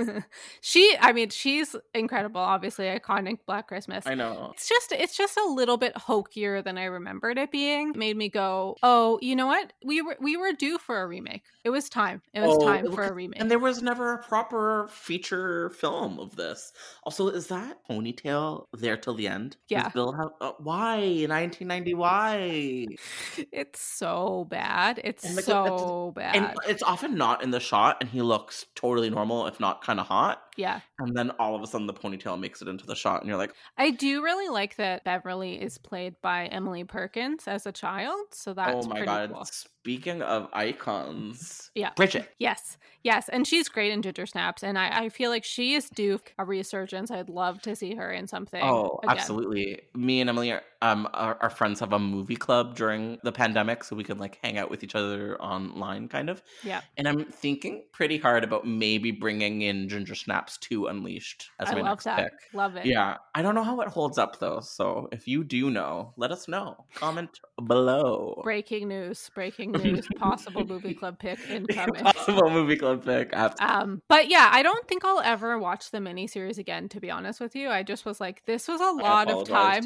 [SPEAKER 7] She's incredible. Obviously, iconic Black Christmas.
[SPEAKER 6] I know.
[SPEAKER 7] It's just a little bit hokier than I remembered it being. It made me go, oh, you know what? We were due for a remake. It was time. It was time for a remake.
[SPEAKER 6] And there was never a proper feature film of this. Also, is that ponytail there till the end?
[SPEAKER 7] Yeah.
[SPEAKER 6] Does Bill have, why 1990? Why?
[SPEAKER 7] It's so bad. It's so bad.
[SPEAKER 6] And it's often not in the shot, and he looks totally normal, if not kind of hot.
[SPEAKER 7] Yeah.
[SPEAKER 6] And then all of a sudden the ponytail makes it into the shot, and you're like...
[SPEAKER 7] I do really like that Beverly is played by Emily Perkins as a child, so that's pretty cool.
[SPEAKER 6] Speaking of icons...
[SPEAKER 7] Yeah.
[SPEAKER 6] Bridget.
[SPEAKER 7] Yes. And she's great in Ginger Snaps, and I feel like she is due a resurgence. I'd love to see her in something.
[SPEAKER 6] Oh,
[SPEAKER 7] again.
[SPEAKER 6] Absolutely. Me and Emily our friends have a movie club during the pandemic, so we can like hang out with each other online, kind of.
[SPEAKER 7] Yeah.
[SPEAKER 6] And I'm thinking pretty hard about maybe bringing in Ginger Snaps 2 Unleashed as my next pick.
[SPEAKER 7] Love it.
[SPEAKER 6] Yeah. I don't know how it holds up though, so if you do know, let us know. Comment below.
[SPEAKER 7] Breaking news. Possible movie club pick incoming.
[SPEAKER 6] Possible movie club pick.
[SPEAKER 7] But yeah, I don't think I'll ever watch the miniseries again, to be honest with you. I just was like, this was a lot of time.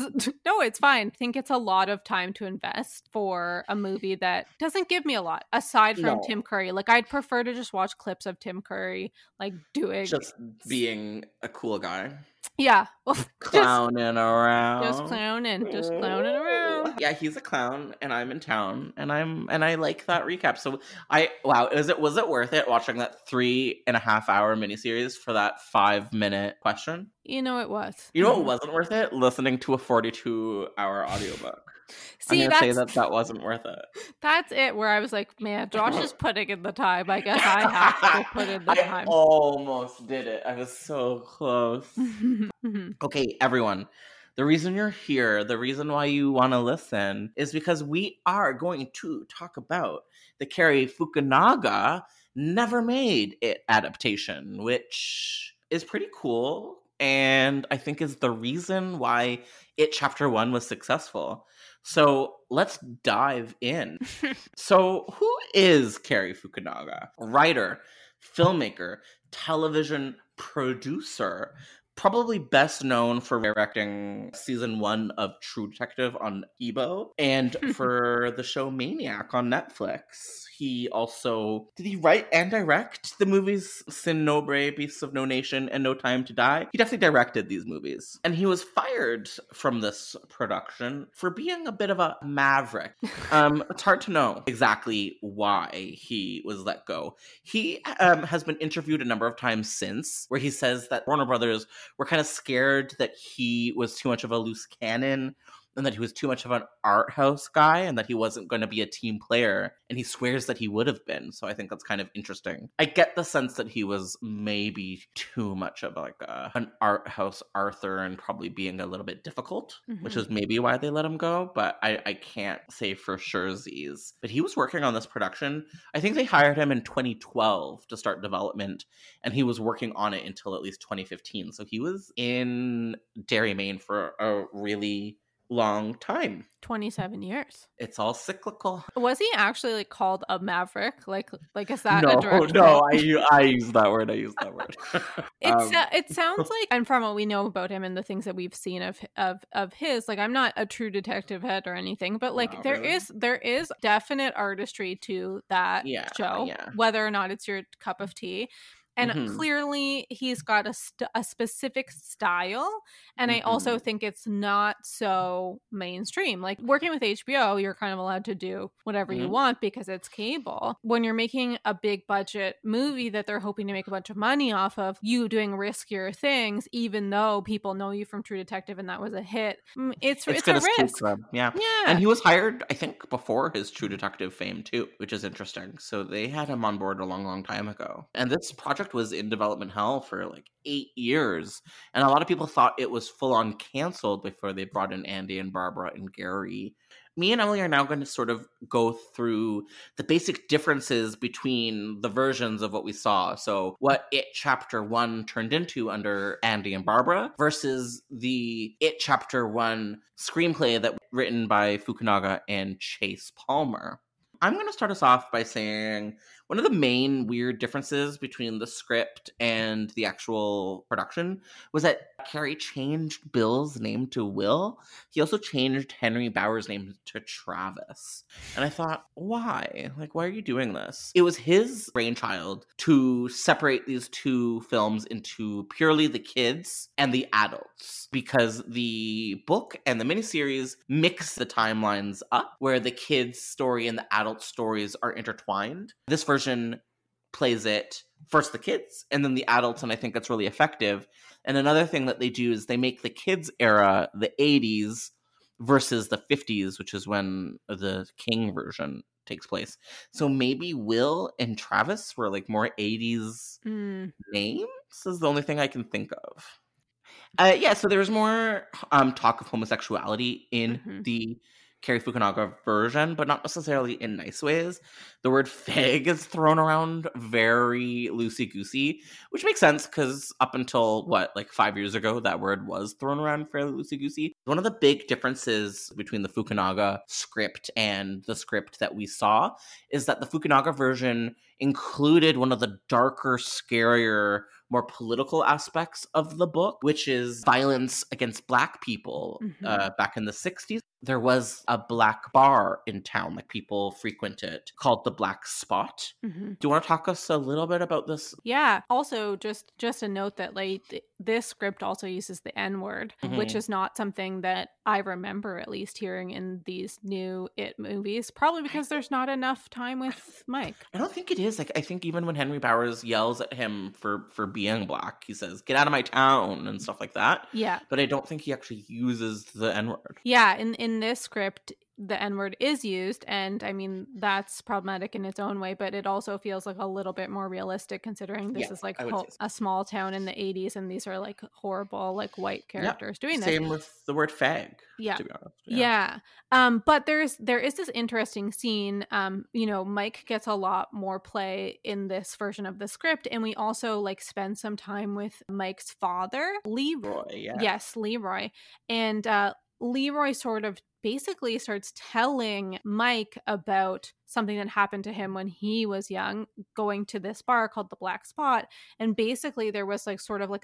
[SPEAKER 7] No, it's fine. I think it's a lot of time to invest for a movie that doesn't give me a lot aside from Tim Curry. Like, I'd prefer to just watch clips of Tim Curry like doing
[SPEAKER 6] just being a cool guy.
[SPEAKER 7] Yeah.
[SPEAKER 6] Clowning around.
[SPEAKER 7] Just clowning around.
[SPEAKER 6] Yeah, he's a clown and I'm in town and I like that recap. So was it worth it watching that 3.5 hour miniseries for that 5-minute question?
[SPEAKER 7] You know it was.
[SPEAKER 6] You know it wasn't worth it? Listening to a 42-hour audiobook.
[SPEAKER 7] See,
[SPEAKER 6] I'm gonna say that wasn't worth it.
[SPEAKER 7] That's it, where I was like, man, Josh is putting in the time. I guess I have to put in the time.
[SPEAKER 6] I almost did it. I was so close. Okay, everyone. The reason you're here, the reason why you want to listen, is because we are going to talk about the Cary Fukunaga Never Made It adaptation, which is pretty cool, and I think is the reason why It Chapter 1 was successful. So let's dive in. So who is Cary Fukunaga? Writer, filmmaker, television producer, probably best known for directing season 1 of True Detective on Ebo and for the show Maniac on Netflix. He also... Did he write and direct the movies Sin Nobre, Beasts of No Nation, and No Time to Die? He definitely directed these movies. And he was fired from this production for being a bit of a maverick. It's hard to know exactly why he was let go. He has been interviewed a number of times since, where he says that Warner Brothers were kind of scared that he was too much of a loose cannon, and that he was too much of an art house guy, and that he wasn't going to be a team player, and he swears that he would have been. So I think that's kind of interesting. I get the sense that he was maybe too much of like an art house Arthur, and probably being a little bit difficult, which is maybe why they let him go, but I can't say for sure Z's. But he was working on this production. I think they hired him in 2012 to start development, and he was working on it until at least 2015. So he was in Derry, Maine for a really long time.
[SPEAKER 7] 27 years.
[SPEAKER 6] It's all cyclical.
[SPEAKER 7] Was he actually like called a maverick? Like is that
[SPEAKER 6] no,
[SPEAKER 7] a direct
[SPEAKER 6] No, I use that word.
[SPEAKER 7] It sounds like, and from what we know about him and the things that we've seen of his, like, I'm not a True Detective head or anything, but like there is definite artistry to that show, whether or not it's your cup of tea. And clearly he's got a specific style. And I also think it's not so mainstream. Like, working with HBO, you're kind of allowed to do whatever you want because it's cable. When you're making a big budget movie that they're hoping to make a bunch of money off of, you doing riskier things, even though people know you from True Detective and that was a hit, it's a risk.
[SPEAKER 6] Yeah. And he was hired, I think, before his True Detective fame too, which is interesting. So they had him on board a long, long time ago. And this project was in development hell for like 8 years, and a lot of people thought it was full on canceled before they brought in Andy and Barbara and Gary. me and Emily are now going to sort of go through the basic differences between the versions of what we saw. So what It Chapter 1 turned into under Andy and Barbara versus the It Chapter 1 screenplay that was written by Fukunaga and Chase Palmer. I'm going to start us off by saying one of the main weird differences between the script and the actual production was that Cary changed Bill's name to Will. He also changed Henry Bauer's name to Travis. And I thought, why? Like, why are you doing this? It was his brainchild to separate these two films into purely the kids and the adults, because the book and the miniseries mix the timelines up where the kids' story and the adult stories are intertwined. This version plays it first the kids and then the adults, and I think that's really effective. And another thing that they do is they make the kids era the 80s versus the 50s, which is when the King version takes place. So maybe Will and Travis were like more 80s names is the only thing I can think of. So there was more talk of homosexuality in the Cary Fukunaga version, but not necessarily in nice ways. The word fag is thrown around very loosey-goosey, which makes sense because up until, 5 years ago, that word was thrown around fairly loosey-goosey. One of the big differences between the Fukunaga script and the script that we saw is that the Fukunaga version included one of the darker, scarier, more political aspects of the book, which is violence against Black people. Back in the 60s, there was a Black bar in town, like people frequent it, called the Black Spot. Do you want to talk us a little bit about this?
[SPEAKER 7] Yeah. Also, just a note that this script also uses the N-word, which is not something that I remember at least hearing in these new It movies, probably because there's not enough time with Mike.
[SPEAKER 6] I don't think it is. I think even when Henry Bowers yells at him for being Black, he says, "Get out of my town," and stuff like that.
[SPEAKER 7] Yeah.
[SPEAKER 6] But I don't think he actually uses the N-word.
[SPEAKER 7] Yeah, in this script, the N-word is used, and I mean, that's problematic in its own way, but it also feels like a little bit more realistic considering this is a small town in the 80s, and these are like horrible, like white characters doing this.
[SPEAKER 6] Same with the word fag,
[SPEAKER 7] yeah.
[SPEAKER 6] to be honest.
[SPEAKER 7] Yeah. But there is this interesting scene. Mike gets a lot more play in this version of the script, and we also spend some time with Mike's father, Leroy. Yes, Leroy. And Leroy sort of basically starts telling Mike about something that happened to him when he was young, going to this bar called the Black Spot. And basically there was sort of a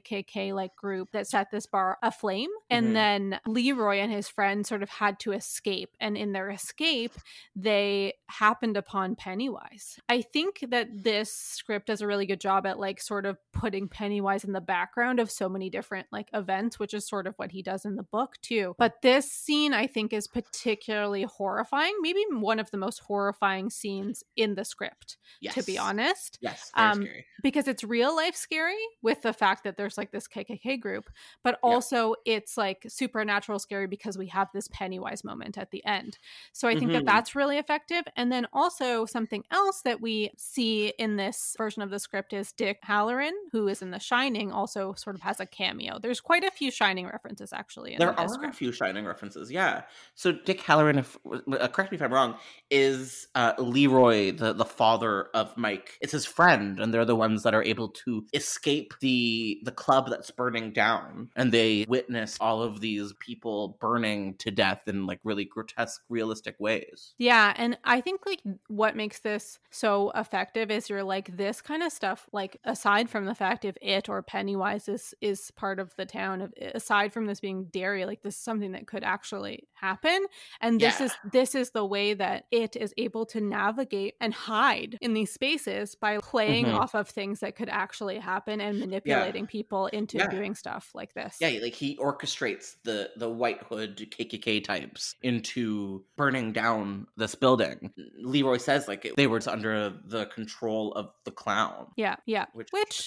[SPEAKER 7] KKK group that set this bar aflame. And then Leroy and his friends sort of had to escape. And in their escape, they happened upon Pennywise. I think that this script does a really good job at sort of putting Pennywise in the background of so many different events, which is sort of what he does in the book too. But this scene, I think, is particularly horrifying. Maybe one of the most horrifying scenes in the script, to be honest.
[SPEAKER 6] Yes, very scary.
[SPEAKER 7] Because it's real life scary with the fact that there's this KKK group, but also it's supernatural scary because we have this Pennywise moment at the end. So I think that that's really effective. And then also something else that we see in this version of the script is Dick Hallorann, who is in The Shining, also sort of has a cameo. There's quite a few Shining references actually.
[SPEAKER 6] There are a few Shining references, yeah. So Dick Hallorann, correct me if I'm wrong, is Leroy, the father of Mike. It's his friend, and they're the ones that are able to escape the club that's burning down, and they witness all of these people burning to death in really grotesque, realistic ways.
[SPEAKER 7] Yeah, and I think what makes this so effective is you're this kind of stuff, aside from the fact if It or Pennywise is part of the town, aside from this being Derry, this is something that could actually happen, and this is the way that It is able to navigate and hide in these spaces by playing off of things that could actually happen and manipulating people into doing stuff like this.
[SPEAKER 6] Yeah, he orchestrates the White Hood KKK types into burning down this building. Leroy says they were under the control of the clown.
[SPEAKER 7] Yeah. Which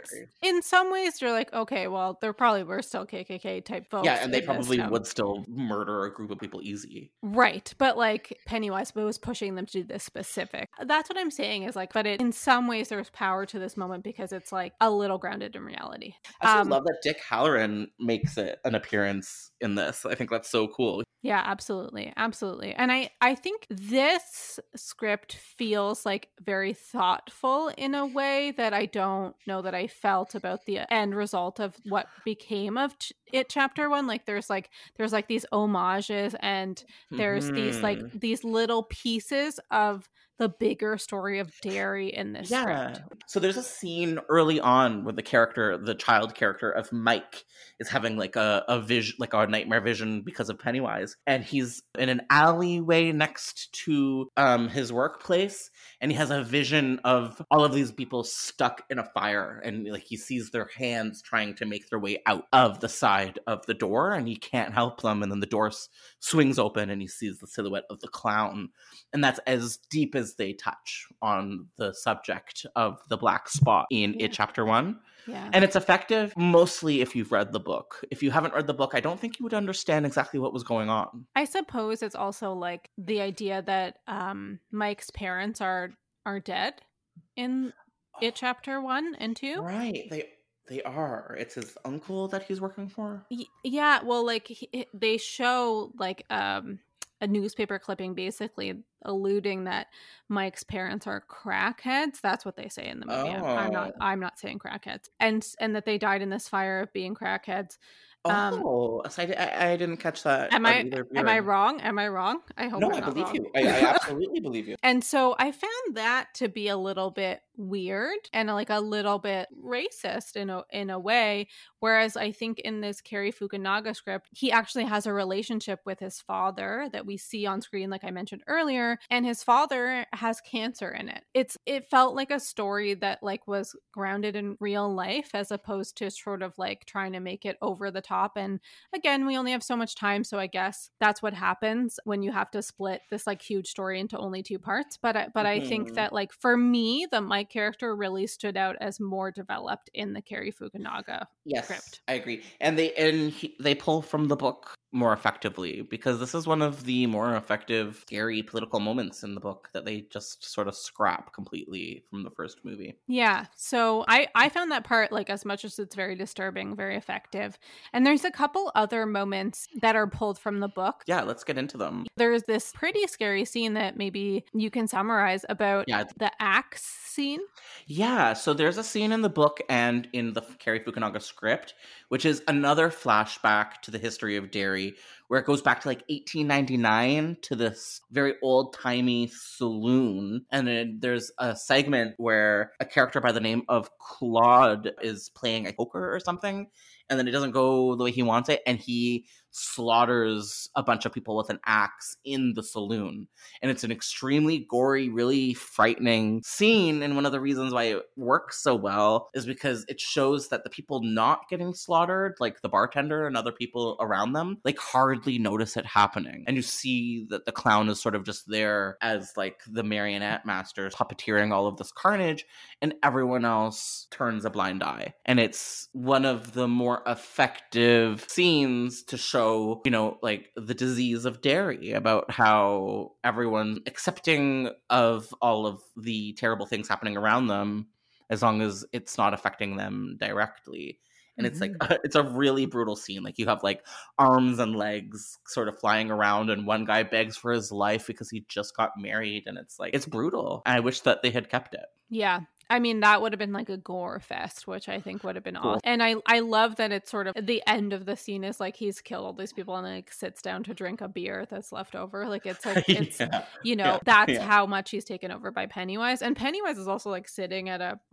[SPEAKER 7] in some ways you're okay, well, there probably were still KKK type folks.
[SPEAKER 6] Yeah, and they probably would still murder a group of people easy.
[SPEAKER 7] Right, but Pennywise was pushing pushing them to do this specific. That's what I'm saying is like, but in some ways there's power to this moment because it's like a little grounded in reality.
[SPEAKER 6] I also love that Dick Hallorann makes an appearance in this. I think that's so cool.
[SPEAKER 7] Yeah, absolutely. Absolutely. And I think this script feels like very thoughtful in a way that I don't know that I felt about the end result of what became of it chapter 1. Like there's these homages and there's these little pieces of the bigger story of Derry in this script.
[SPEAKER 6] So there's a scene early on where the child character of Mike is having like a vision, like a nightmare vision because of Pennywise, and he's in an alleyway next to his workplace, and he has a vision of all of these people stuck in a fire, and like he sees their hands trying to make their way out of the side of the door, and he can't help them, and then the door swings open and he sees the silhouette of the clown, and that's as deep as they touch on the subject of the black spot in It Chapter 1.
[SPEAKER 7] Yeah.
[SPEAKER 6] And it's effective mostly if you've read the book. If you haven't read the book, I don't think you would understand exactly what was going on.
[SPEAKER 7] I suppose it's also like the idea that Mike's parents are dead in It Chapter 1 and 2.
[SPEAKER 6] Right. They are. It's his uncle that he's working for.
[SPEAKER 7] Yeah. Well, like they show like a newspaper clipping basically alluding that Mike's parents are crackheads. That's what they say in the movie.
[SPEAKER 6] Oh.
[SPEAKER 7] I'm not saying crackheads, and that they died in this fire of being crackheads.
[SPEAKER 6] So I didn't catch that.
[SPEAKER 7] Am I wrong? I hope
[SPEAKER 6] I believe you. I absolutely believe you.
[SPEAKER 7] And so I found that to be a little bit weird and like a little bit racist in a way. Whereas I think in this Cary Fukunaga script, he actually has a relationship with his father that we see on screen, like I mentioned earlier, and his father has cancer in it. It felt like a story that like was grounded in real life as opposed to sort of like trying to make it over the top. And again, we only have so much time, so I guess that's what happens when you have to split this like huge story into only 2 parts. But I think that like for me, the Mike character really stood out as more developed in the Cary Fukunaga script.
[SPEAKER 6] I agree. And they pull from the book more effectively because this is one of the more effective, scary political moments in the book that they just sort of scrap completely from the first movie.
[SPEAKER 7] Yeah. So I found that part, like, as much as it's very disturbing, very effective. And there's a couple other moments that are pulled from the book.
[SPEAKER 6] Yeah, let's get into them.
[SPEAKER 7] There's this pretty scary scene that maybe you can summarize about the axe scene.
[SPEAKER 6] Yeah, so there's a scene in the book and in the Cary Fukunaga script, which is another flashback to the history of Derry, where it goes back to like 1899 to this very old-timey saloon. And then there's a segment where a character by the name of Claude is playing a poker or something, and then it doesn't go the way he wants it, and he slaughters a bunch of people with an axe in the saloon. And it's an extremely gory, really frightening scene. And one of the reasons why it works so well is because it shows that the people not getting slaughtered, like the bartender and other people around them, like hardly notice it happening. And you see that the clown is sort of just there as like the marionette master puppeteering all of this carnage, and everyone else turns a blind eye. And it's one of the more effective scenes to show, you know, like the disease of Derry, about how everyone's accepting of all of the terrible things happening around them as long as it's not affecting them directly. And it's like, it's a really brutal scene. Like you have like arms and legs sort of flying around, and one guy begs for his life because he just got married. And it's like, it's brutal. And I wish that they had kept it.
[SPEAKER 7] Yeah. I mean, that would have been like a gore fest, which I think would have been awesome. And I love that it's sort of the end of the scene is like he's killed all these people and then like sits down to drink a beer that's left over. Like it's like, it's, that's how much he's taken over by Pennywise. And Pennywise is also like sitting at a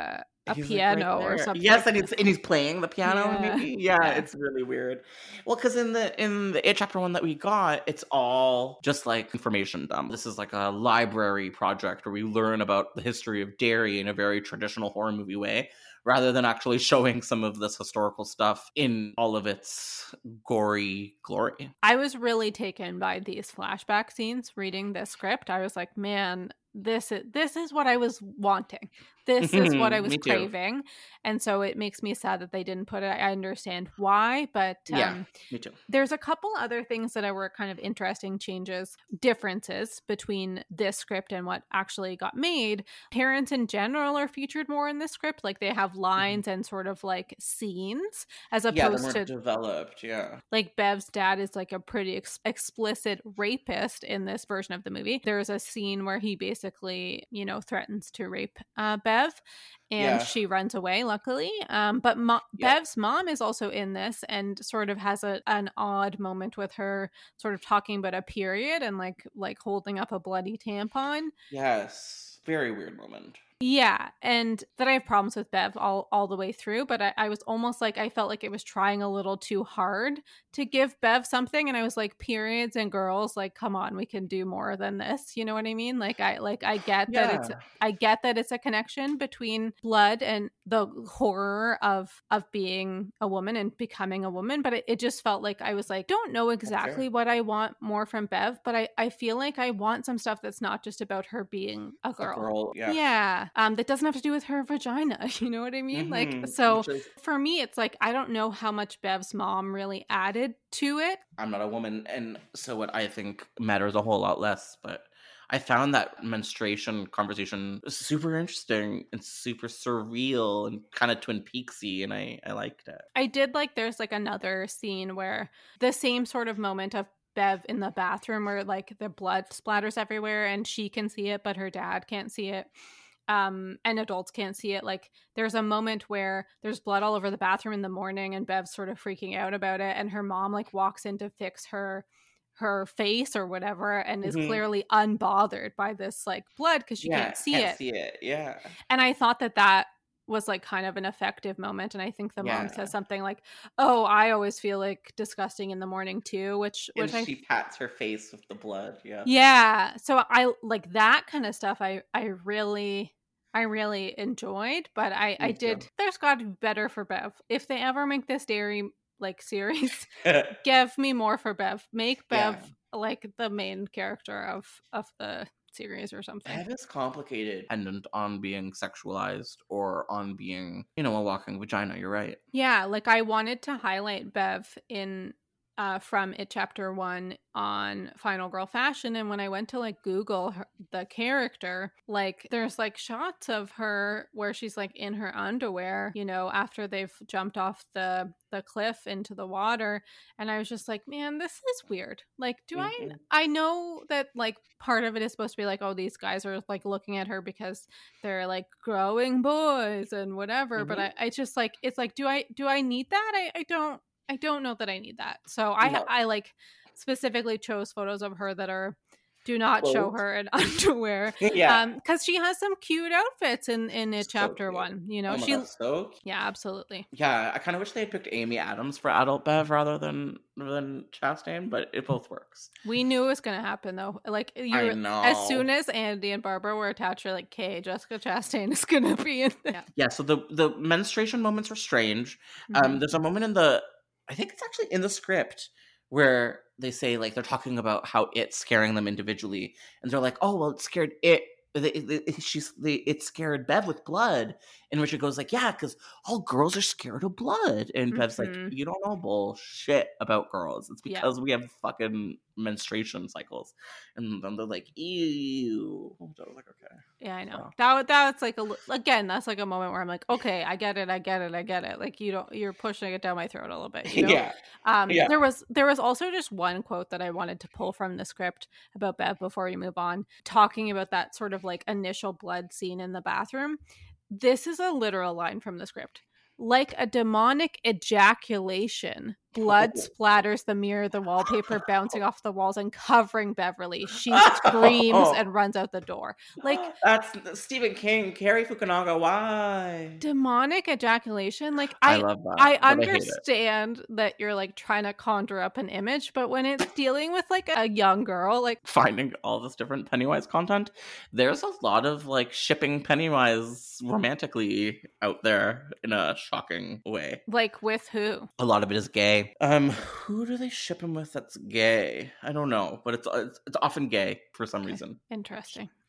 [SPEAKER 7] piano or something.
[SPEAKER 6] Yes, and he's playing the piano. Maybe. Yeah, it's really weird. Well, because in the It Chapter 1 that we got, it's all just like information dump. This is like a library project where we learn about the history of Derry in a very traditional horror movie way, rather than actually showing some of this historical stuff in all of its gory glory.
[SPEAKER 7] I was really taken by these flashback scenes reading this script. I was like, man, this is what I was wanting. this is what I was
[SPEAKER 6] Me too.
[SPEAKER 7] craving. And so it makes me sad that they didn't put it. I understand why, but
[SPEAKER 6] Yeah, me too.
[SPEAKER 7] there's a couple other things that were kind of interesting differences between this script and what actually got made. Parents in general are featured more in this script. Like they have lines and sort of like scenes as
[SPEAKER 6] Yeah, they're
[SPEAKER 7] opposed
[SPEAKER 6] more
[SPEAKER 7] to
[SPEAKER 6] developed, yeah.
[SPEAKER 7] like Bev's dad is like a pretty explicit rapist in this version of the movie. There's a scene where he basically, you know, threatens to rape Bev, and
[SPEAKER 6] Yeah.
[SPEAKER 7] she runs away, luckily. But Bev's mom is also in this and sort of has an odd moment with her sort of talking about a period and like holding up a bloody tampon.
[SPEAKER 6] Yes. Very weird moment.
[SPEAKER 7] Yeah, and that I have problems with Bev all the way through, but I was almost like, I felt like it was trying a little too hard to give Bev something, and I was like, periods and girls, like, come on, we can do more than this. You know what I mean? Like I get that it's a connection between blood and the horror of being a woman and becoming a woman, but it just felt like I was like, don't know exactly what I want more from Bev, but I feel like I want some stuff that's not just about her being a girl. Yeah. That doesn't have to do with her vagina. You know what I mean? Like, so for me, it's like, I don't know how much Bev's mom really added to it.
[SPEAKER 6] I'm not a woman, and so what I think matters a whole lot less, but I found that menstruation conversation super interesting and super surreal and kind of Twin Peaksy, and I liked it.
[SPEAKER 7] I did like, there's like another scene where the same sort of moment of Bev in the bathroom where like the blood splatters everywhere and she can see it, but her dad can't see it. And adults can't see it. Like there's a moment where there's blood all over the bathroom in the morning and Bev's sort of freaking out about it, and her mom like walks in to fix her face or whatever and is clearly unbothered by this like blood because she can't see it.
[SPEAKER 6] Yeah.
[SPEAKER 7] And I thought that was like kind of an effective moment, and I think the mom says something like, oh, I always feel like disgusting in the morning too, which
[SPEAKER 6] she pats her face with the blood.
[SPEAKER 7] So I like that kind of stuff. I really enjoyed, but I did. There's got to be better for Bev. If they ever make this dairy like series, give me more for Bev. Make Bev like the main character of the series or something.
[SPEAKER 6] Bev is complicated, dependent on being sexualized or on being, you know, a walking vagina. You're right.
[SPEAKER 7] Yeah, like I wanted to highlight Bev in from It Chapter 1 on Final Girl Fashion, and when I went to like Google the character, like there's like shots of her where she's like in her underwear, you know, after they've jumped off the cliff into the water, and I was just like, man, this is weird. Like, do I know that like part of it is supposed to be like, oh, these guys are like looking at her because they're like growing boys and whatever, but I just like, it's like, do I need that? I don't know that I need that. So I like specifically chose photos of her that do not show her in underwear. Because she has some cute outfits in It Chapter 1. You know, yeah, absolutely.
[SPEAKER 6] Yeah, I kind of wish they had picked Amy Adams for adult Bev rather than Chastain, but it both works.
[SPEAKER 7] We knew it was going to happen though. Like
[SPEAKER 6] I know.
[SPEAKER 7] As soon as Andy and Barbara were attached, you're like, okay, Jessica Chastain is going to be in there.
[SPEAKER 6] Yeah, so the menstruation moments are strange. There's a moment I think it's actually in the script where they say like they're talking about how it's scaring them individually, and they're like, oh well, it scared it. It scared Bev with blood, and Richard goes like, yeah, because all girls are scared of blood, and Bev's like, you don't know bullshit about girls. It's because we have fucking menstruation cycles, and then they're like, ew. I was like, okay,
[SPEAKER 7] yeah, I know. So. That's like again, that's like a moment where I'm like, okay, I get it. Like you're pushing it down my throat a little bit. You know? There was also just one quote that I wanted to pull from the script about Bev before we move on, talking about that sort of like initial blood scene in the bathroom. This is a literal line from the script. Like a demonic ejaculation, blood splatters the mirror, the wallpaper bouncing off the walls and covering Beverly. She screams and runs out the door. Like
[SPEAKER 6] that's Stephen King, Cary Fukunaga. Why
[SPEAKER 7] demonic ejaculation? Like
[SPEAKER 6] I love that.
[SPEAKER 7] I understand that you're like trying to conjure up an image, but when it's dealing with like a young girl, like
[SPEAKER 6] finding all this different Pennywise content, there's a lot of like shipping Pennywise romantically out there in a shocking way.
[SPEAKER 7] Like with who?
[SPEAKER 6] A lot of it is gay. Who do they ship him with that's gay? I don't know, but it's often gay for some reason.
[SPEAKER 7] Interesting.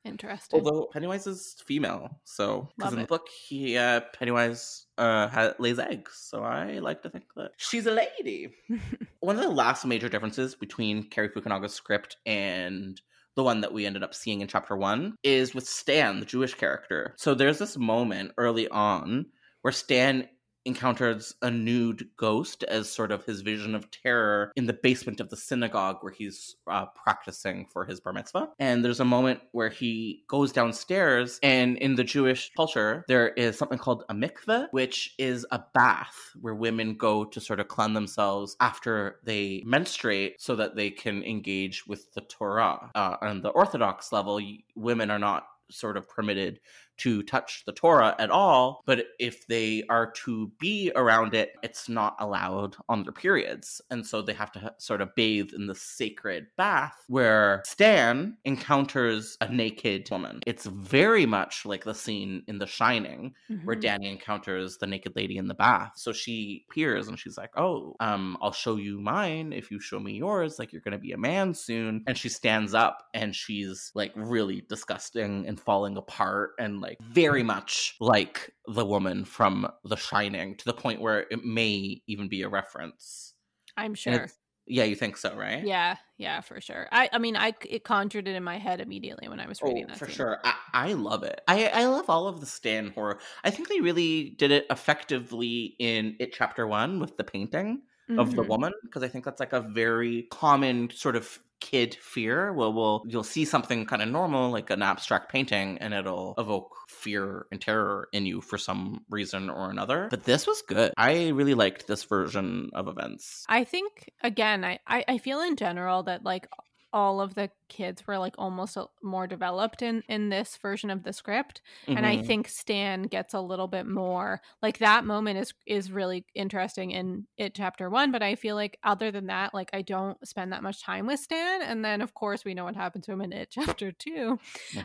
[SPEAKER 7] Interesting.
[SPEAKER 6] Although Pennywise is female, so because
[SPEAKER 7] Love
[SPEAKER 6] in the
[SPEAKER 7] it.
[SPEAKER 6] book Pennywise lays eggs, so I like to think that she's a lady. One of the last major differences between Cary Fukunaga's script and the one that we ended up seeing in chapter 1 is with Stan, the Jewish character. So there's this moment early on where Stan encounters a nude ghost as sort of his vision of terror in the basement of the synagogue where he's practicing for his bar mitzvah. And there's a moment where he goes downstairs, and in the Jewish culture, there is something called a mikveh, which is a bath where women go to sort of cleanse themselves after they menstruate so that they can engage with the Torah. On the Orthodox level, women are not sort of permitted to touch the Torah at all, but if they are to be around it, it's not allowed on their periods. And so they have to sort of bathe in the sacred bath where Stan encounters a naked woman. It's very much like the scene in The Shining where Danny encounters the naked lady in the bath. So she appears and she's like, oh, I'll show you mine if you show me yours, like you're gonna be a man soon. And she stands up and she's like really disgusting and falling apart and like very much like the woman from The Shining, to the point where it may even be a reference.
[SPEAKER 7] I'm sure.
[SPEAKER 6] Yeah, you think so, right?
[SPEAKER 7] Yeah, for sure. I mean, it conjured it in my head immediately when I was reading that
[SPEAKER 6] for
[SPEAKER 7] scene.
[SPEAKER 6] sure. I love it. I love all of the Stan horror. I think they really did it effectively in It Chapter 1 with the painting of the woman, because I think that's like a very common sort of kid fear. Well, you'll see something kind of normal like an abstract painting and it'll evoke fear and terror in you for some reason or another. But this was good. I really liked this version of events.
[SPEAKER 7] I think, again, I feel in general that like all of the kids were like almost more developed in this version of the script, and I think Stan gets a little bit more like that moment is really interesting in It Chapter 1, but I feel like other than that, like I don't spend that much time with Stan, and then of course we know what happened to him in It Chapter 2.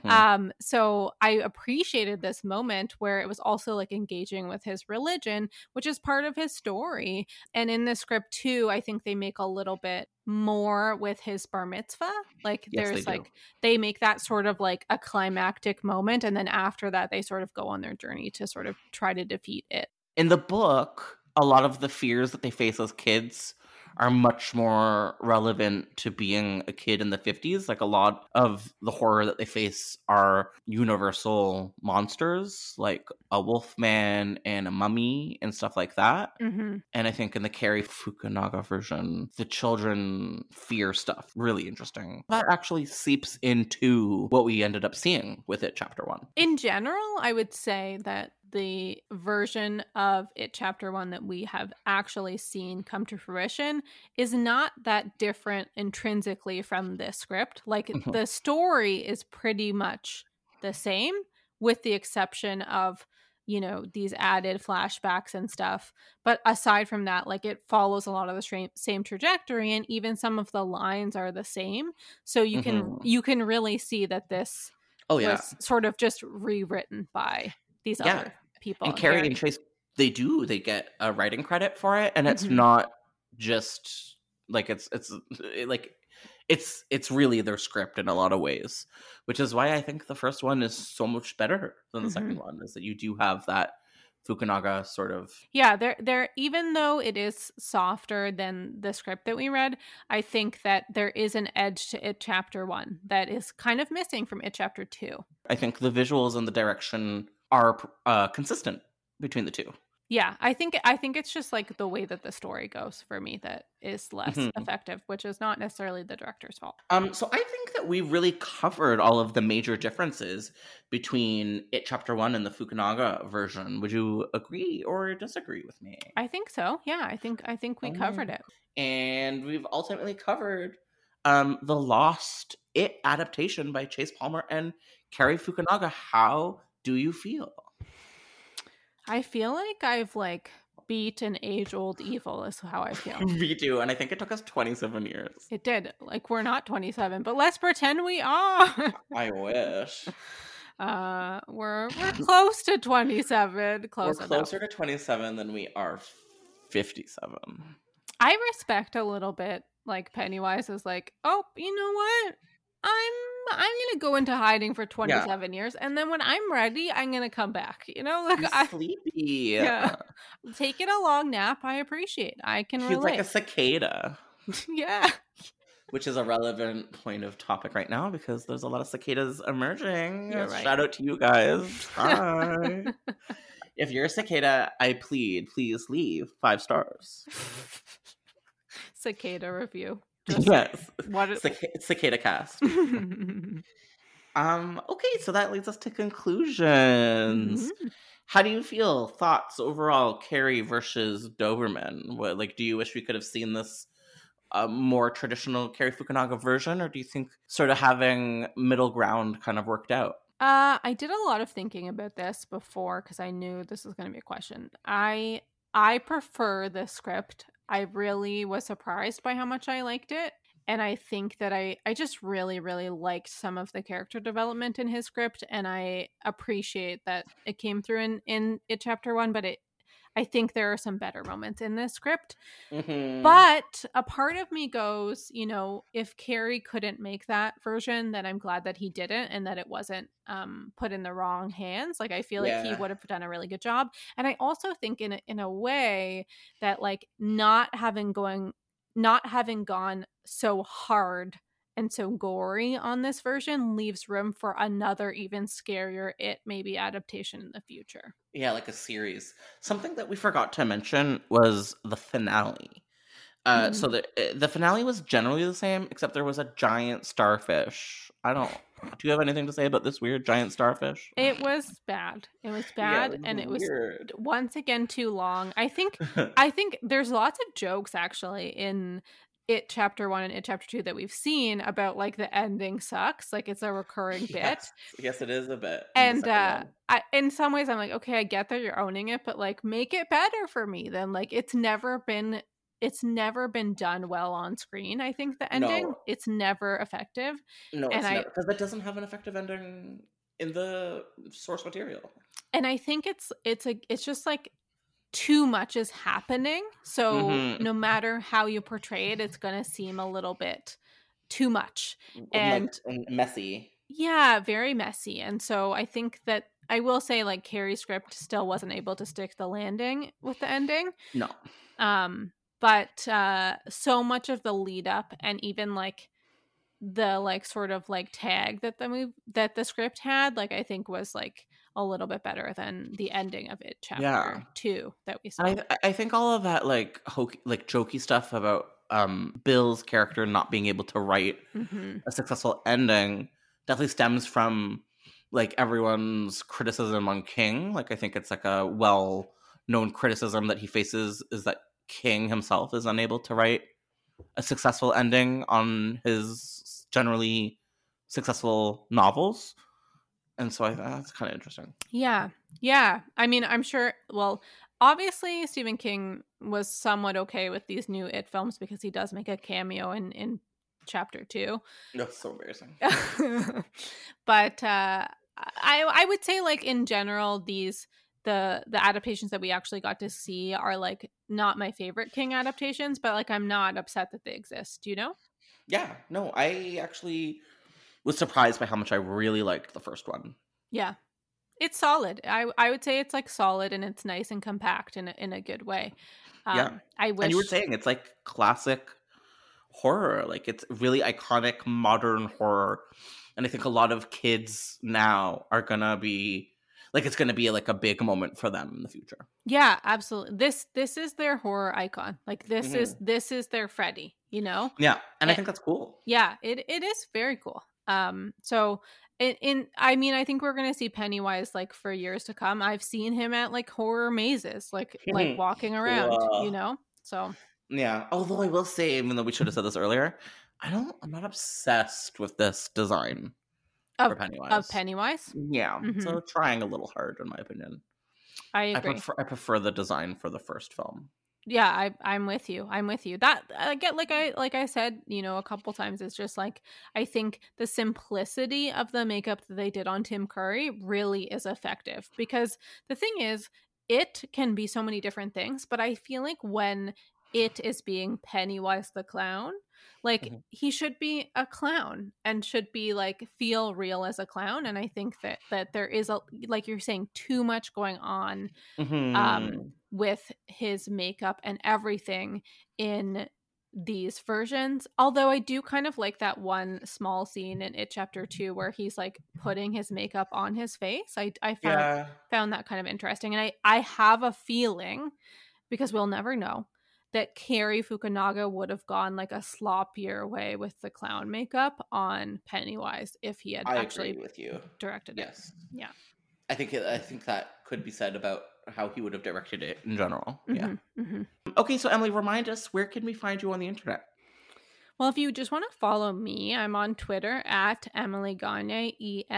[SPEAKER 7] So I appreciated this moment where it was also like engaging with his religion, which is part of his story. And in the script too, I think they make a little bit more with his bar mitzvah. Like there's like they make that sort of like a climactic moment, and then after that they sort of go on their journey to sort of try to defeat it.
[SPEAKER 6] In the book, a lot of the fears that they face as kids are much more relevant to being a kid in the 50s. Like a lot of the horror that they face are universal monsters, like a wolfman and a mummy and stuff like that. And I think in the Cary Fukunaga version, the children fear stuff. Really interesting. That actually seeps into what we ended up seeing with It Chapter 1.
[SPEAKER 7] In general, I would say that the version of It Chapter 1 that we have actually seen come to fruition is not that different intrinsically from this script. Like the story is pretty much the same, with the exception of, you know, these added flashbacks and stuff. But aside from that, like it follows a lot of the same trajectory, and even some of the lines are the same. So you can really see that this was sort of just rewritten by these other people.
[SPEAKER 6] And Cary and Chase, they get a writing credit for it, and it's not just like it's really their script in a lot of ways, which is why I think the first one is so much better than the second one, is that you do have that Fukunaga sort of
[SPEAKER 7] there even though it is softer than the script that we read, I think that there is an edge to It Chapter 1 that is kind of missing from It Chapter 2.
[SPEAKER 6] I think the visuals and the direction are consistent between the two.
[SPEAKER 7] Yeah, I think it's just like the way that the story goes for me that is less effective, which is not necessarily the director's fault.
[SPEAKER 6] So I think that we really covered all of the major differences between It Chapter 1 and the Fukunaga version. Would you agree or disagree with me?
[SPEAKER 7] I think so. Yeah, I think we covered it.
[SPEAKER 6] And we've ultimately covered the Lost It adaptation by Chase Palmer and Cary Fukunaga. How do you feel?
[SPEAKER 7] I feel like I've beat an age-old evil is how I feel.
[SPEAKER 6] Me too, and I think it took us 27 years.
[SPEAKER 7] It did. Like, we're not 27, but let's pretend we are.
[SPEAKER 6] I wish.
[SPEAKER 7] We're close to 27.
[SPEAKER 6] We're closer to 27 than we are 57.
[SPEAKER 7] I respect a little bit, like, Pennywise is like, oh, you know what? I'm gonna go into hiding for 27 years, and then when I'm ready, I'm gonna come back. You know, like
[SPEAKER 6] He's sleepy.
[SPEAKER 7] yeah, taking a long nap, I appreciate. I can
[SPEAKER 6] He's
[SPEAKER 7] relate.
[SPEAKER 6] like a cicada.
[SPEAKER 7] Yeah.
[SPEAKER 6] Which is a relevant point of topic right now because there's a lot of cicadas emerging.
[SPEAKER 7] You're right.
[SPEAKER 6] Shout out to you guys. Hi. If you're a cicada, I plead, please leave 5 stars.
[SPEAKER 7] Cicada review.
[SPEAKER 6] Yes.
[SPEAKER 7] What is
[SPEAKER 6] Cicada cast. Okay, so that leads us to conclusions.
[SPEAKER 7] Mm-hmm.
[SPEAKER 6] How do you feel? Thoughts overall, Carrie versus Doberman? What, like, do you wish we could have seen this more traditional Carrie Fukunaga version, or do you think sort of having middle ground kind of worked out?
[SPEAKER 7] I did a lot of thinking about this before because I knew this was going to be a question. I prefer the script. I really was surprised by how much I liked it. And I think that I just really, really liked some of the character development in his script. And I appreciate that it came through in chapter 1, but I think there are some better moments in this script.
[SPEAKER 6] Mm-hmm.
[SPEAKER 7] But a part of me goes, you know, if Carrie couldn't make that version, then I'm glad that he didn't and that it wasn't put in the wrong hands. Like, I feel like he would have done a really good job. And I also think in a way that, like, not having gone so hard and so gory on this version leaves room for another even scarier maybe adaptation in the future.
[SPEAKER 6] Yeah, like a series. Something that we forgot to mention was the finale. So the finale was generally the same, except there was a giant starfish. Do you have anything to say about this weird giant starfish?
[SPEAKER 7] It was bad. It was bad, and it was
[SPEAKER 6] weird.
[SPEAKER 7] Once again too long. I think there's lots of jokes actually in It Chapter 1 and It Chapter 2 that we've seen about, like, the ending sucks. Like, it's a recurring bit.
[SPEAKER 6] Yes, it is a bit.
[SPEAKER 7] And in some ways I'm like, okay, I get that you're owning it, but, like, make it better for me then. Like, it's never been done well on screen. I think the ending, it's never effective.
[SPEAKER 6] No, it's never, because it doesn't have an effective ending in the source material. And I think
[SPEAKER 7] it's just like too much is happening. So no matter how you portray it, it's going to seem a little bit too much and
[SPEAKER 6] messy.
[SPEAKER 7] Yeah, very messy. And so I think that I will say, like, Carrie's script still wasn't able to stick the landing with the ending.
[SPEAKER 6] No.
[SPEAKER 7] But so much of the lead up and even, like, the, like, sort of, like, tag that the script had, like, I think was, like, a little bit better than the ending of It Chapter 2 that we saw.
[SPEAKER 6] I think all of that, like, jokey stuff about Bill's character not being able to write a successful ending definitely stems from, like, everyone's criticism on King. Like, I think it's, like, a well-known criticism that he faces is that King himself is unable to write a successful ending on his generally successful novels. And so that's kind of interesting.
[SPEAKER 7] Yeah. I mean, I'm sure, well, obviously Stephen King was somewhat okay with these new It films because he does make a cameo in Chapter 2.
[SPEAKER 6] That's so embarrassing.
[SPEAKER 7] But I would say, like, in general, the adaptations that we actually got to see are, like, not my favorite King adaptations, but, like, I'm not upset that they exist, you know?
[SPEAKER 6] Yeah, no, I actually was surprised by how much I really liked the first one.
[SPEAKER 7] Yeah. It's solid. I would say it's, like, solid, and it's nice and compact in a good way.
[SPEAKER 6] Yeah. And you were saying it's, like, classic horror. Like, it's really iconic modern horror. And I think a lot of kids now are gonna be, like, it's gonna be, like, a big moment for them in the future. Yeah,
[SPEAKER 7] absolutely. This is their horror icon. Like, this is their Freddy, you know?
[SPEAKER 6] Yeah. And I think that's cool.
[SPEAKER 7] Yeah, it is very cool. So I mean, I think we're gonna see Pennywise, like, for years to come. I've seen him at, like, horror mazes, like walking around, you know? So
[SPEAKER 6] yeah. Although I will say, even though we should have said this earlier, I'm not obsessed with this design for Pennywise.
[SPEAKER 7] Of Pennywise?
[SPEAKER 6] Yeah. So trying a little hard, in my opinion.
[SPEAKER 7] I agree.
[SPEAKER 6] I prefer the design for the first film.
[SPEAKER 7] Yeah, I'm with you. That I get, like I said, you know, a couple times, it's just, like, I think the simplicity of the makeup that they did on Tim Curry really is effective, because the thing is, it can be so many different things, but I feel like when it is being Pennywise the clown, Like, he should be a clown and should be like feel real as a clown. And I think that there is, like you're saying, too much going on with his makeup and everything in these versions. Although I do kind of like that one small scene in It Chapter 2 where he's like putting his makeup on his face. I found that kind of interesting. And I have a feeling, because we'll never know, that Cary Fukunaga would have gone like a sloppier way with the clown makeup on Pennywise if he had actually
[SPEAKER 6] with you.
[SPEAKER 7] Directed it.
[SPEAKER 6] Yes.
[SPEAKER 7] Yeah.
[SPEAKER 6] I think that could be said about how he would have directed it in general. Yeah.
[SPEAKER 7] Mm-hmm.
[SPEAKER 6] Okay, so Emily, remind us, where can we find you on the internet?
[SPEAKER 7] Well, if you just want to follow me, I'm on Twitter at Emily Gagne,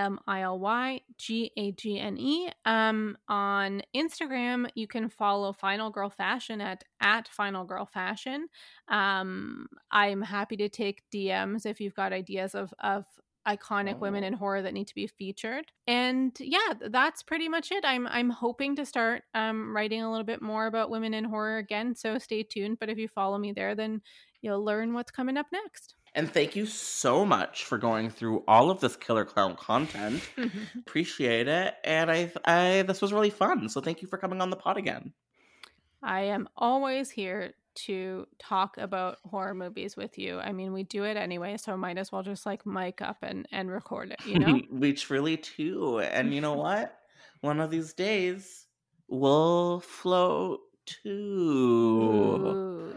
[SPEAKER 7] EmilYGagne. On Instagram, you can follow Final Girl Fashion at Final Girl Fashion. I'm happy to take DMs if you've got ideas of iconic women in horror that need to be featured. And yeah, that's pretty much it. I'm hoping to start writing a little bit more about women in horror again, so stay tuned. But if you follow me there, then you'll learn what's coming up next.
[SPEAKER 6] And thank you so much for going through all of this Killer Clown content. Appreciate it. And I this was really fun. So thank you for coming on the pod again.
[SPEAKER 7] I am always here to talk about horror movies with you. I mean, we do it anyway, so I might as well just like mic up and record it, you know?
[SPEAKER 6] We truly do. And you know what? One of these days, we'll float too.
[SPEAKER 7] Ooh.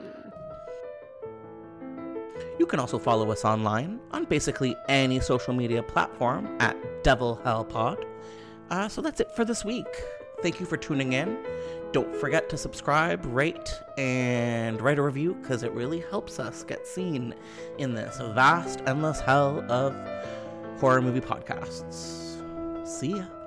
[SPEAKER 6] You can also follow us online on basically any social media platform at Devil Hell Pod. So that's it for this week. Thank you for tuning in. Don't forget to subscribe, rate, and write a review, because it really helps us get seen in this vast, endless hell of horror movie podcasts. See ya.